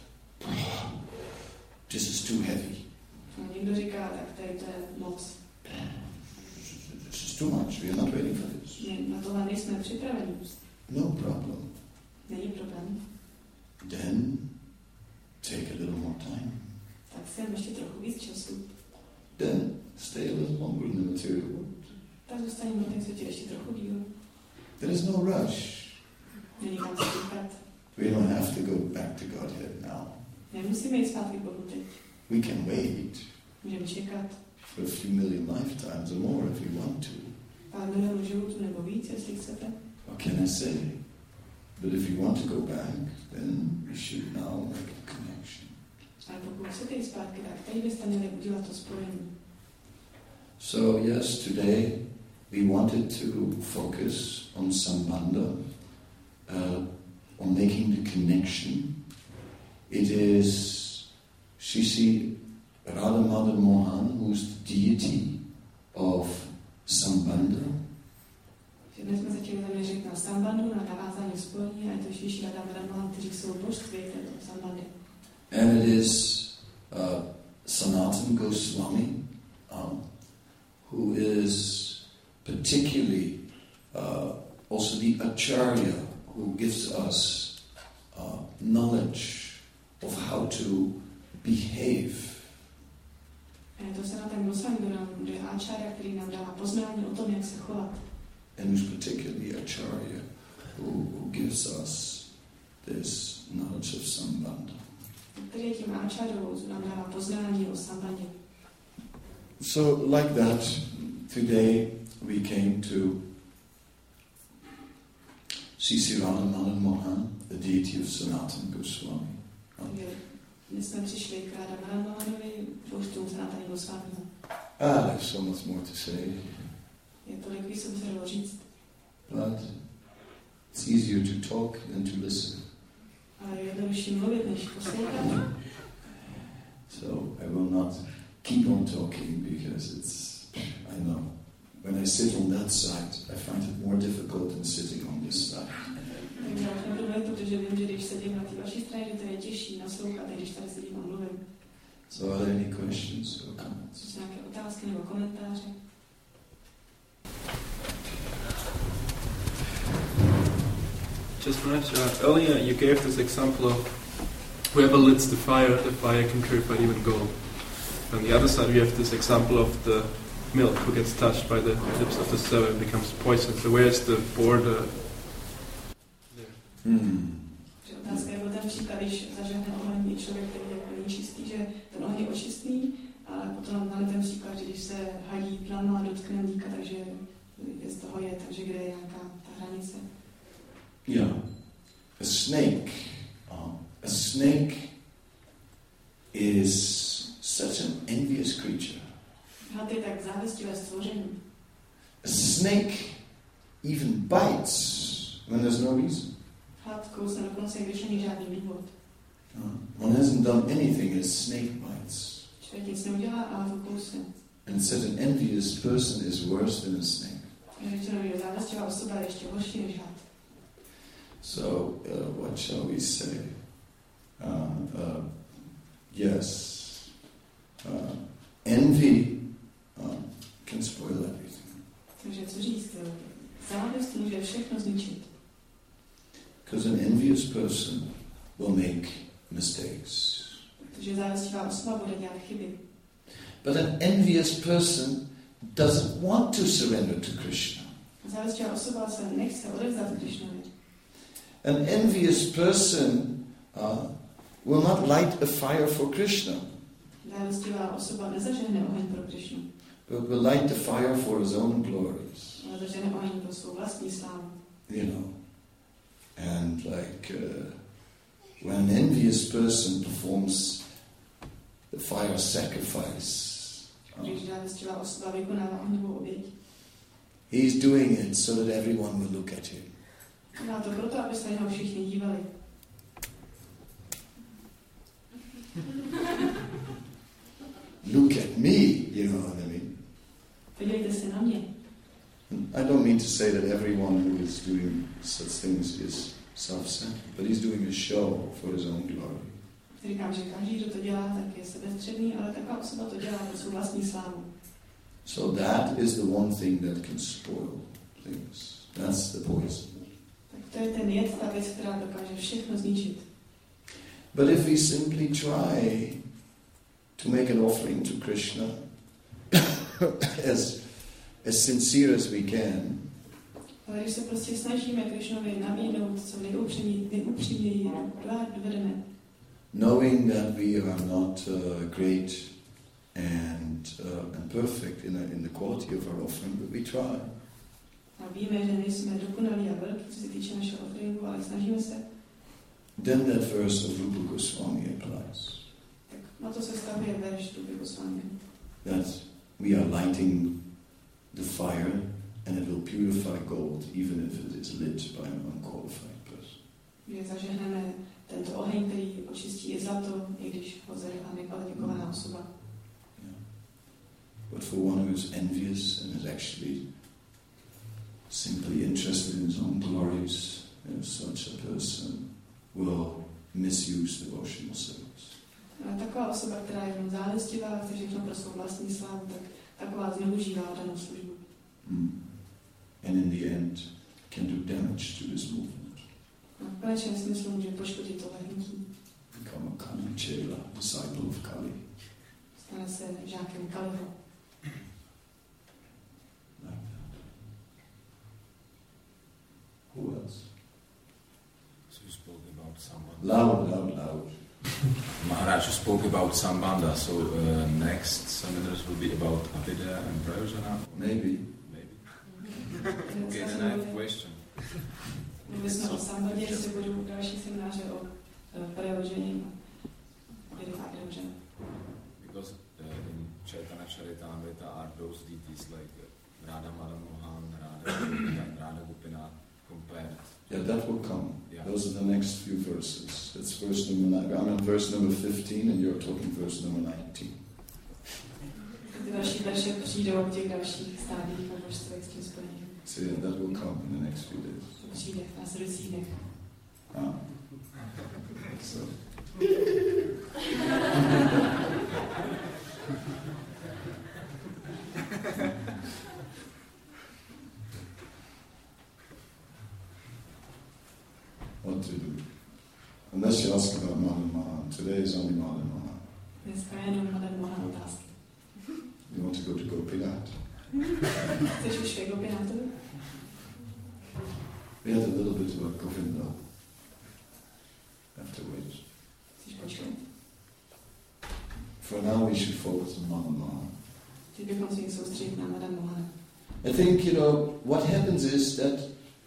this is too heavy. A někdo říká, tak tady to je moc. This is too much. We are not ready for this. My na tohle nejsme připraveni. No problem. Není problém. Then take a little more time. Tak si jen ještě trochu víc času. Then stay a little longer in the material world. Tak zůstaneme na té světě ještě trochu díl. There is no rush. Není kam se týkat. We don't have to go back to Godhead now. Nemusíme jít zpátky Bohu teď. We can wait Můžeme čekat for a few million lifetimes or more if we want to. pár milionů životů nebo víc, jestli chcete. What can I say? But if you want to go back, then we should now make a connection. Ale pokud chcete jít zpátky, tak teď byste měli udělat to spojení. So yes, today we wanted to focus on Sambandha, uh, on making the connection. It is Shri Radha Madan Mohan, who's the deity of Sambandha. Dnes jsme se chtěli zaměřit na sambandu, na navázání spojení, a je to Shri Radha Madan Mohan, kteří jsou božství této sambandy. And it is uh, Sanatana Goswami, um, who is particularly uh, also the Acharya, who gives us uh, knowledge of how to behave. Je to Sanatana Goswami, kdo nám je Acharya, který nám dává poznání o tom, jak se chovat. And who's particularly Acharya, who, who gives us this knowledge of Sambandha. Který je tím Acharyou, co nám dává poznání o sambandě. So, like that, today we came to see Sri Radha Madan Mohan, the deity of Sanatana Goswami. Takže dnes jsme přišli k Radha Madan Mohanovi, božstvu Sanatana Goswami. Ah, there's so much more to say. Je tolik víc, co by se dalo říct. But it's easier to talk than to listen. Ale je jednodušší mluvit, než poslouchat. So I will not keep on talking because it's, I know, when I sit on that side, I find it more difficult than sitting on this side. Takže já už nebudu mluvit, protože vím, že když sedím na té vaší straně, že to je těžší naslouchat, než když tady sedím a mluvím. So are there any questions or comments? Jsou nějaké otázky nebo komentáře? Just Maharaj, uh, earlier you gave this example of whoever lights the fire, the fire can purify even gold. On the other side, we have this example of the milk who gets touched by the lips of the servant and becomes poisoned. So where's the border there? Hmm. Otázka je byl ten příklad, když zažehne oheň člověk, který je nečistý, že ten oheň je očistný, ale potom máme ten příklad, že když se hadí plán a dotkne mlíka, takže je z toho je, takže kde je nějaká ta hranice. Yeah. A snake. Uh, a snake is such an envious creature. Had je tak závistivé stvoření. A snake even bites when there's no reason. Had kousne dokonce, když není žádný důvod. Uh, one hasn't done anything as snake bites. Člověk nic neudělá, ale to kousne. And said an envious person is worse than a snake. Řečeno, že závistivá osoba je ještě horší než had. So, uh, what shall we say? Uh, uh, yes. Uh, envy uh, can spoil everything. Takže co říct? Závist může všechno zničit. Because an envious person will make mistakes. Protože závistivá osoba bude dělat chyby. But an envious person doesn't want to surrender to Krishna. Závistivá osoba se nechce odevzdat Krishnovi. An envious person uh, will not light a fire for Krishna, Závistivá osoba nezažehne oheň pro Krishnu, but will light the fire for his own glories. ale zažehne oheň pro svou vlastní slávu. You know, and like uh, when an envious person performs the fire sacrifice, Když závistivá osoba vykonává ohnivou oběť, he's doing it so that everyone will look at him. dělá to proto, aby se na něho všichni dívali. Look at me, you know what I mean? Podívejte se na mě. I don't mean to say that everyone who is doing such things is self-centered, but he's doing a show for his own glory. Říkám, že každý, kdo to dělá, tak je sebestředný, ale taková osoba to dělá pro svou vlastní slávu. So that is the one thing that can spoil things. That's the poison. Tak to je ten jed, ta věc, která dokáže všechno zničit. But if we simply try to make an offering to Krishna as as sincere as we can, Ale když se prostě snažíme Krishnovi nabídnout, co nejupřímněji, nejupřímněji dovedeme, knowing that we are not uh, great and uh, and perfect in, a, in the quality of our offering, but we try. A víme, že nejsme dokonalí a velký, co se týče našeho offeringu, ale snažíme se, Then that verse of Rupa Goswami applies. tak na to se stavuje verš Rupy Goswami. That we are lighting the fire and it will purify gold even if it is lit by an unqualified person. Že zažehneme tento oheň, který očistí i zlato, i když ho zažehná nekvalifikovaná osoba. Yeah. But for one who is envious and is actually simply interested in his own glories, you know, such a person will misuse devotional service. A taková osoba, která je jenom závistivá a chce všechno pro svou vlastní slávu, tak taková zneužívá danou službu. Mm. And in the end can do damage to this movement. A v konečném smyslu může poškodit tohle hnutí. Become a Kali Chela, disciple of Kali. Stane se žákem Kaliho. Like that. Who else? So you spoke about Sambandha. Loud, loud, loud. Maharaj, you spoke about Sambandha, so uh, next seminars will be about Abhidya and Prayojana? Maybe. Maybe. Okay, then I have a question. Mluvili jsme o Sambandě, jestli budou další semináře o Prayožení a Prayojana. Because uh, in Chaitanya Charitamrita are those deities like uh, Radha Madan Mohan, Radha Gopinath, and Radha Gopinath compared. Yeah, that will come. Yeah. Those are the next few verses. That's verse number nine. I'm in verse number fifteen, and you're talking verse number nineteen. Ty další verše přijdou v těch dalších stádiích a božstvech s tím spojených. So yeah, that will come in the next few days. To přijde v následujících dnech. Ah. So. Unless you ask about Madan Mohan. Today is only Madan Mohan. Dneska je jenom Madan Mohan otázky. You want to go to Gopinath? Chceš už ke Gopinathovi? We had a little bit about Govinda. Have to wait. Chceš počkat? For now we should focus on Madan Mohan. Teď bychom se měli soustředit na Madan Mohana. I think, you know, what happens is that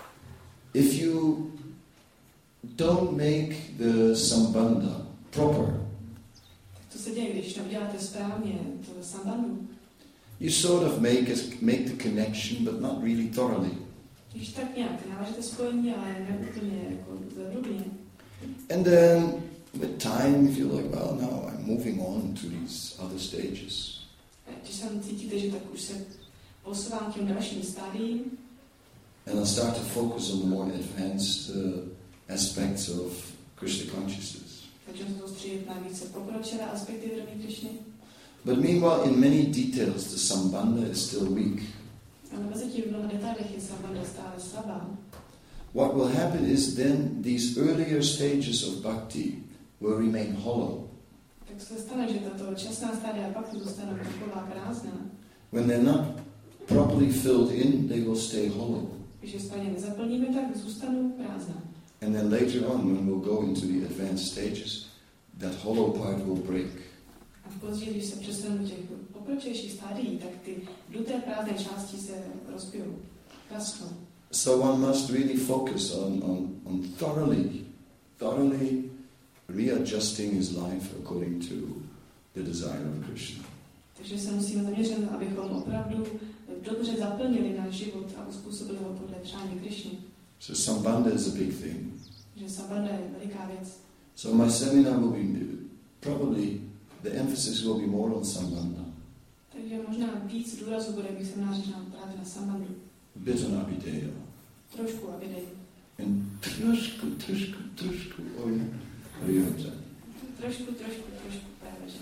if you don't make the sambandha proper, Tak to se děje, když neuděláte správně to sambandhu. you sort of make it, make the connection, but not really thoroughly. Když tak nějak navážete spojení, ale ne úplně jako zevrubně. And then, with time, you feel like, well, now I'm moving on to these other stages. Když tam cítíte, že tak už se posouvám k těm dalším stádiím, And I start to focus on the more advanced uh, aspects of Krishna consciousness. takže se soustředit na více pokročilé aspekty vědomí Krišny. But meanwhile, in many details, the sambandha is still weak. Ale mezi tím v mnoha detailech je sambandha stále slabá. What will happen is then these earlier stages of bhakti will remain hollow. Tak se stane, že tato časná stádia bhakti zůstanou taková prázdná. When they're not properly filled in, they will stay hollow. Když je správně nezaplníme, tak zůstanou prázdná. And then later on, when we'll go into the advanced stages, that hollow part will break. A později, když se přesuneme do těch pokročilejších stádií, tak ty duté prázdné části se rozbijou, prasknou. So one must really focus on, on, on thoroughly, thoroughly readjusting his life according to the desire of Krishna. Takže se musíme zaměřit, abychom opravdu dobře zaplnili náš život a uspůsobili ho podle přání Krišny. So sambandha is a big thing. Že sambandha je veliká věc. So my seminar will be, probably the emphasis will be more on sambandha. Takže možná víc důrazu bude mít semináři na právě na sambandhu. Bit on Abhideya. Trošku Abhideya. And trošku, trošku, trošku, oh yeah. Have you heard that? Trošku, trošku, trošku právě, že.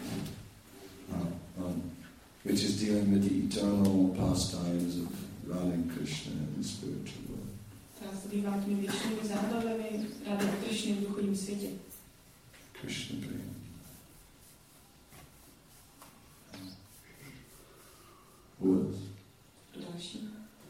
Uh, um, which is dealing with the eternal pastimes of Radha and Krishna in the spiritual world. Která se bývá těmi věčnými zábavami Radhy a Krišny v duchovním světě. Krishna prema. Who else? Kdo další?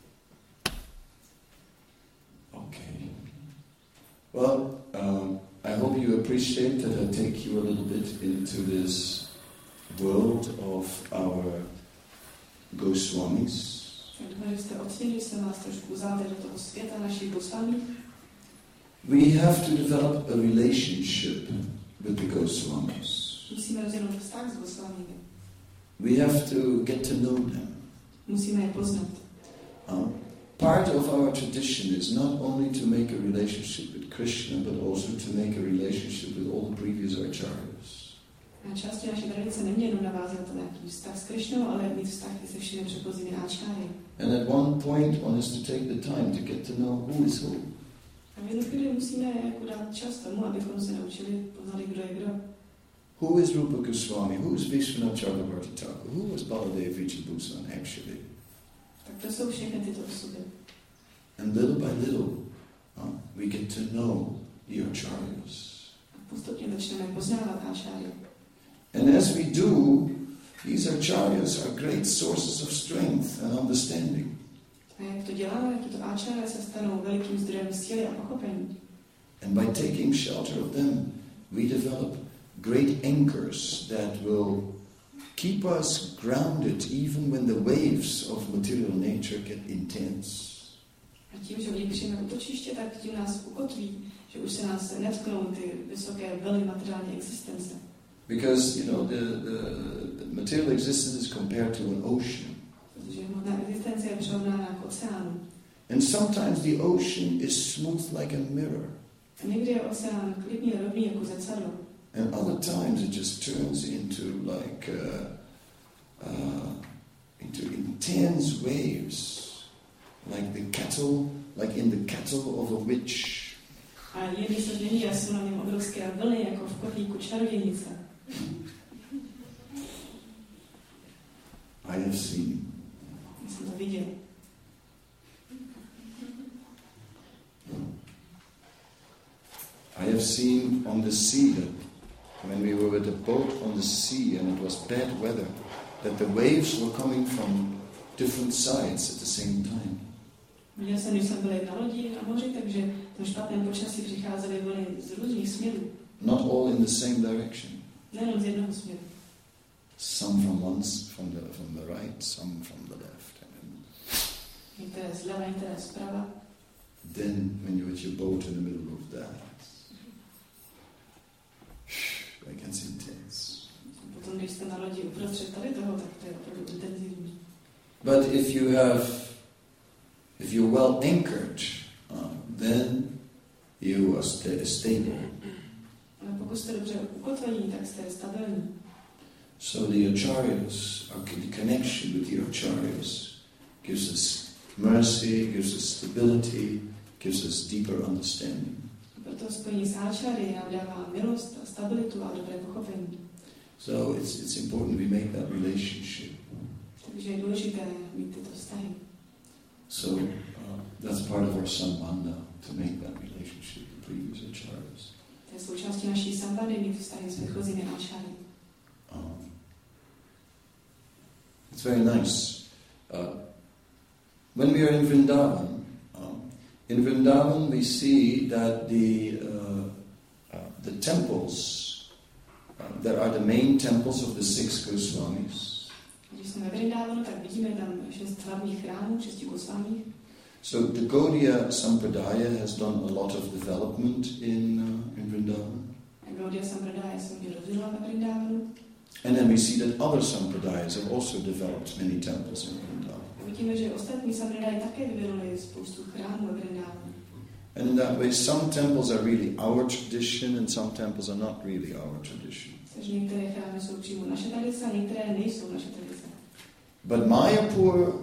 Okay. Well, um, I hope you appreciate that I take you a little bit into this world of our Goswamis. Doufám, že jste ocenili, že jsem vás trošku vzal do toho světa našich Goswami. We have to develop a relationship with the Goswamis. Musíme rozjednout vztah s Goswami. We have to get to know them. Musíme je poznat. Uh, part of our tradition is not only to make a relationship with Krishna, but also to make a relationship with all the previous acharyas. A částí naší tradice není jenom navázat na nějaký vztah s Krišnou, ale mít vztah i se všemi předchozími áčáry. And at one point one has to take the time to get to know who is who. A v jednu chvíli musíme jako dát čas tomu, abychom se naučili poznali, kdo je kdo. Who is Rupa Goswami? Who is Vishwanath Chakravarti Thakur? Who is Baladev Vijaybhusan actually? Tak to jsou všechny tyto osoby. And little by little, uh, we get to know the acharyas. A postupně začneme poznávat áčáry. And as we do, these acharyas are great sources of strength and understanding. A jak to děláme, jak tyto áčáry se stanou velikým zdrojem síly a pochopení. And by taking shelter of them, we develop great anchors that will keep us grounded even when the waves of material nature get intense. A tím, že v nich přijme útočiště, tak tím nás ukotví, že už se nás netknou ty vysoké vlny materiální existence. Because, you know, the, the, the material existence is compared to an ocean. Protože hmotná existence je přirovnána k oceánu. And sometimes the ocean is smooth like a mirror. A někdy je oceán klidný a rovný jako zrcadlo. And other times it just turns into like uh, uh, into intense waves, like the cattle, like in the cattle of a witch. A někdy se změní a jsou na něm obrovské vlny, jako v kotlíku čarodějnice. I have seen. Já jsem to viděl. I have seen on the sea, that when we were with the boat on the sea and it was bad weather, that the waves were coming from different sides at the same time. Viděl jsem, když jsem byl na lodi na moři, takže v tom špatném počasí přicházely vlny z různých směrů. Not all in the same direction. Nejenom z jednoho směru. Some from one, from the from the right, some from the left. And Některé zleva, některé zprava. then, when you're with your boat in the middle of that, like it's intense. Potom, když jste na lodi uprostřed tady toho, tak to je opravdu intenzivní. But if you have, if you're well anchored, uh, then you are sta- stable. Ale pokud jste dobře ukotvení, tak jste stabilní. So the acharyas, the connection with the acharyas, gives us mercy, gives us stability, gives us deeper understanding. Proto spojení s áčary nám dává milost, stabilitu a dobré pochopení. So it's it's important we make that relationship. Takže je důležité mít tyto vztahy. So uh, that's part of our sambandha, to make that relationship with previous acharyas. To je součástí naší sambandhy, mít vztahy s předchozími áčary. Um, it's very nice. Uh, when we are in Vrindavan, um, in Vrindavan we see that the uh, uh, the temples uh, that are the main temples of the six Goswamis. Když jsme ve Vrindávanu, tak vidíme tam šest hlavních chrámů, šesti Gosvámí. So the Gaudiya Sampradaya has done a lot of development in uh, in Vrindavan. Gaudiya Sampradaya se hodně rozvinula ve Vrindávanu. And then we see that other Sampradayas have also developed many temples in Vrindavan. Vidíme, že ostatní Sampradaje také vyvinuli spoustu chrámů ve Vrindávanu. And in that way, some temples are really our tradition and some temples are not really our tradition. Takže některé chrámy jsou přímo naše tradice a některé nejsou naše tradice. But Mayapur,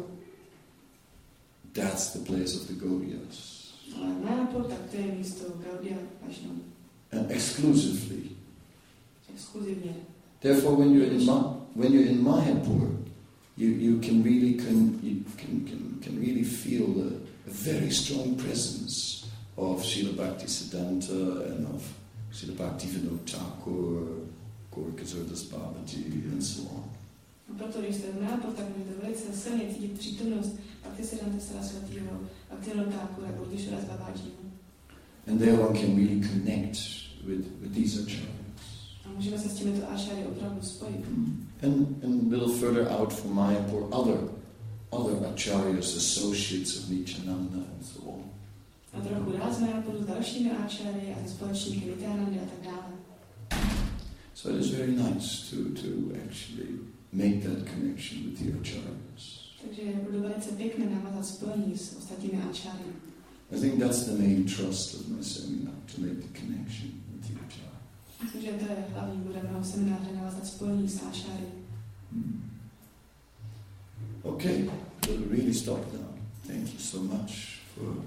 that's the place of the Gaudiyas. Ale Mayapur, tak to je místo Gaudiya Vaishnava. And exclusively. Exkluzivně. Therefore, when you're in Ma- when you're in Mayapur, you, you can really can you can, can, can really feel the, a very strong presence of Srila Bhaktisiddhanta and of Srila Bhaktivinoda Thakur, Gaurikasardas Babaji, and so on. A proto, když jste v Mayapur, tak můžete velice silně cítit přítomnost Bhaktisiddhanta Saraswatiho, Bhaktivinoda Thakura, Gaurikasardas Babajiho. And there one can really connect with, with these acharyas. A můžeme se s těmito áčary opravdu spojit. And, and a little further out from Mayapur, other, other acharyas, associates of Nityananda and so on. A trochu dál z Mayapuru s dalšími áčary a se společníky Nityanandy a tak dále. So it is very nice to, to actually make that connection with the acharyas. Takže je opravdu velice pěkné navázat spojení s ostatními áčary. I think that's the main trust of my seminar, to make the connection with the acharyas. Myslím, že to je hlavní bude mého semináře navázat spojení s áčary. Hmm. Okay, we'll really stop now. Thank you so much for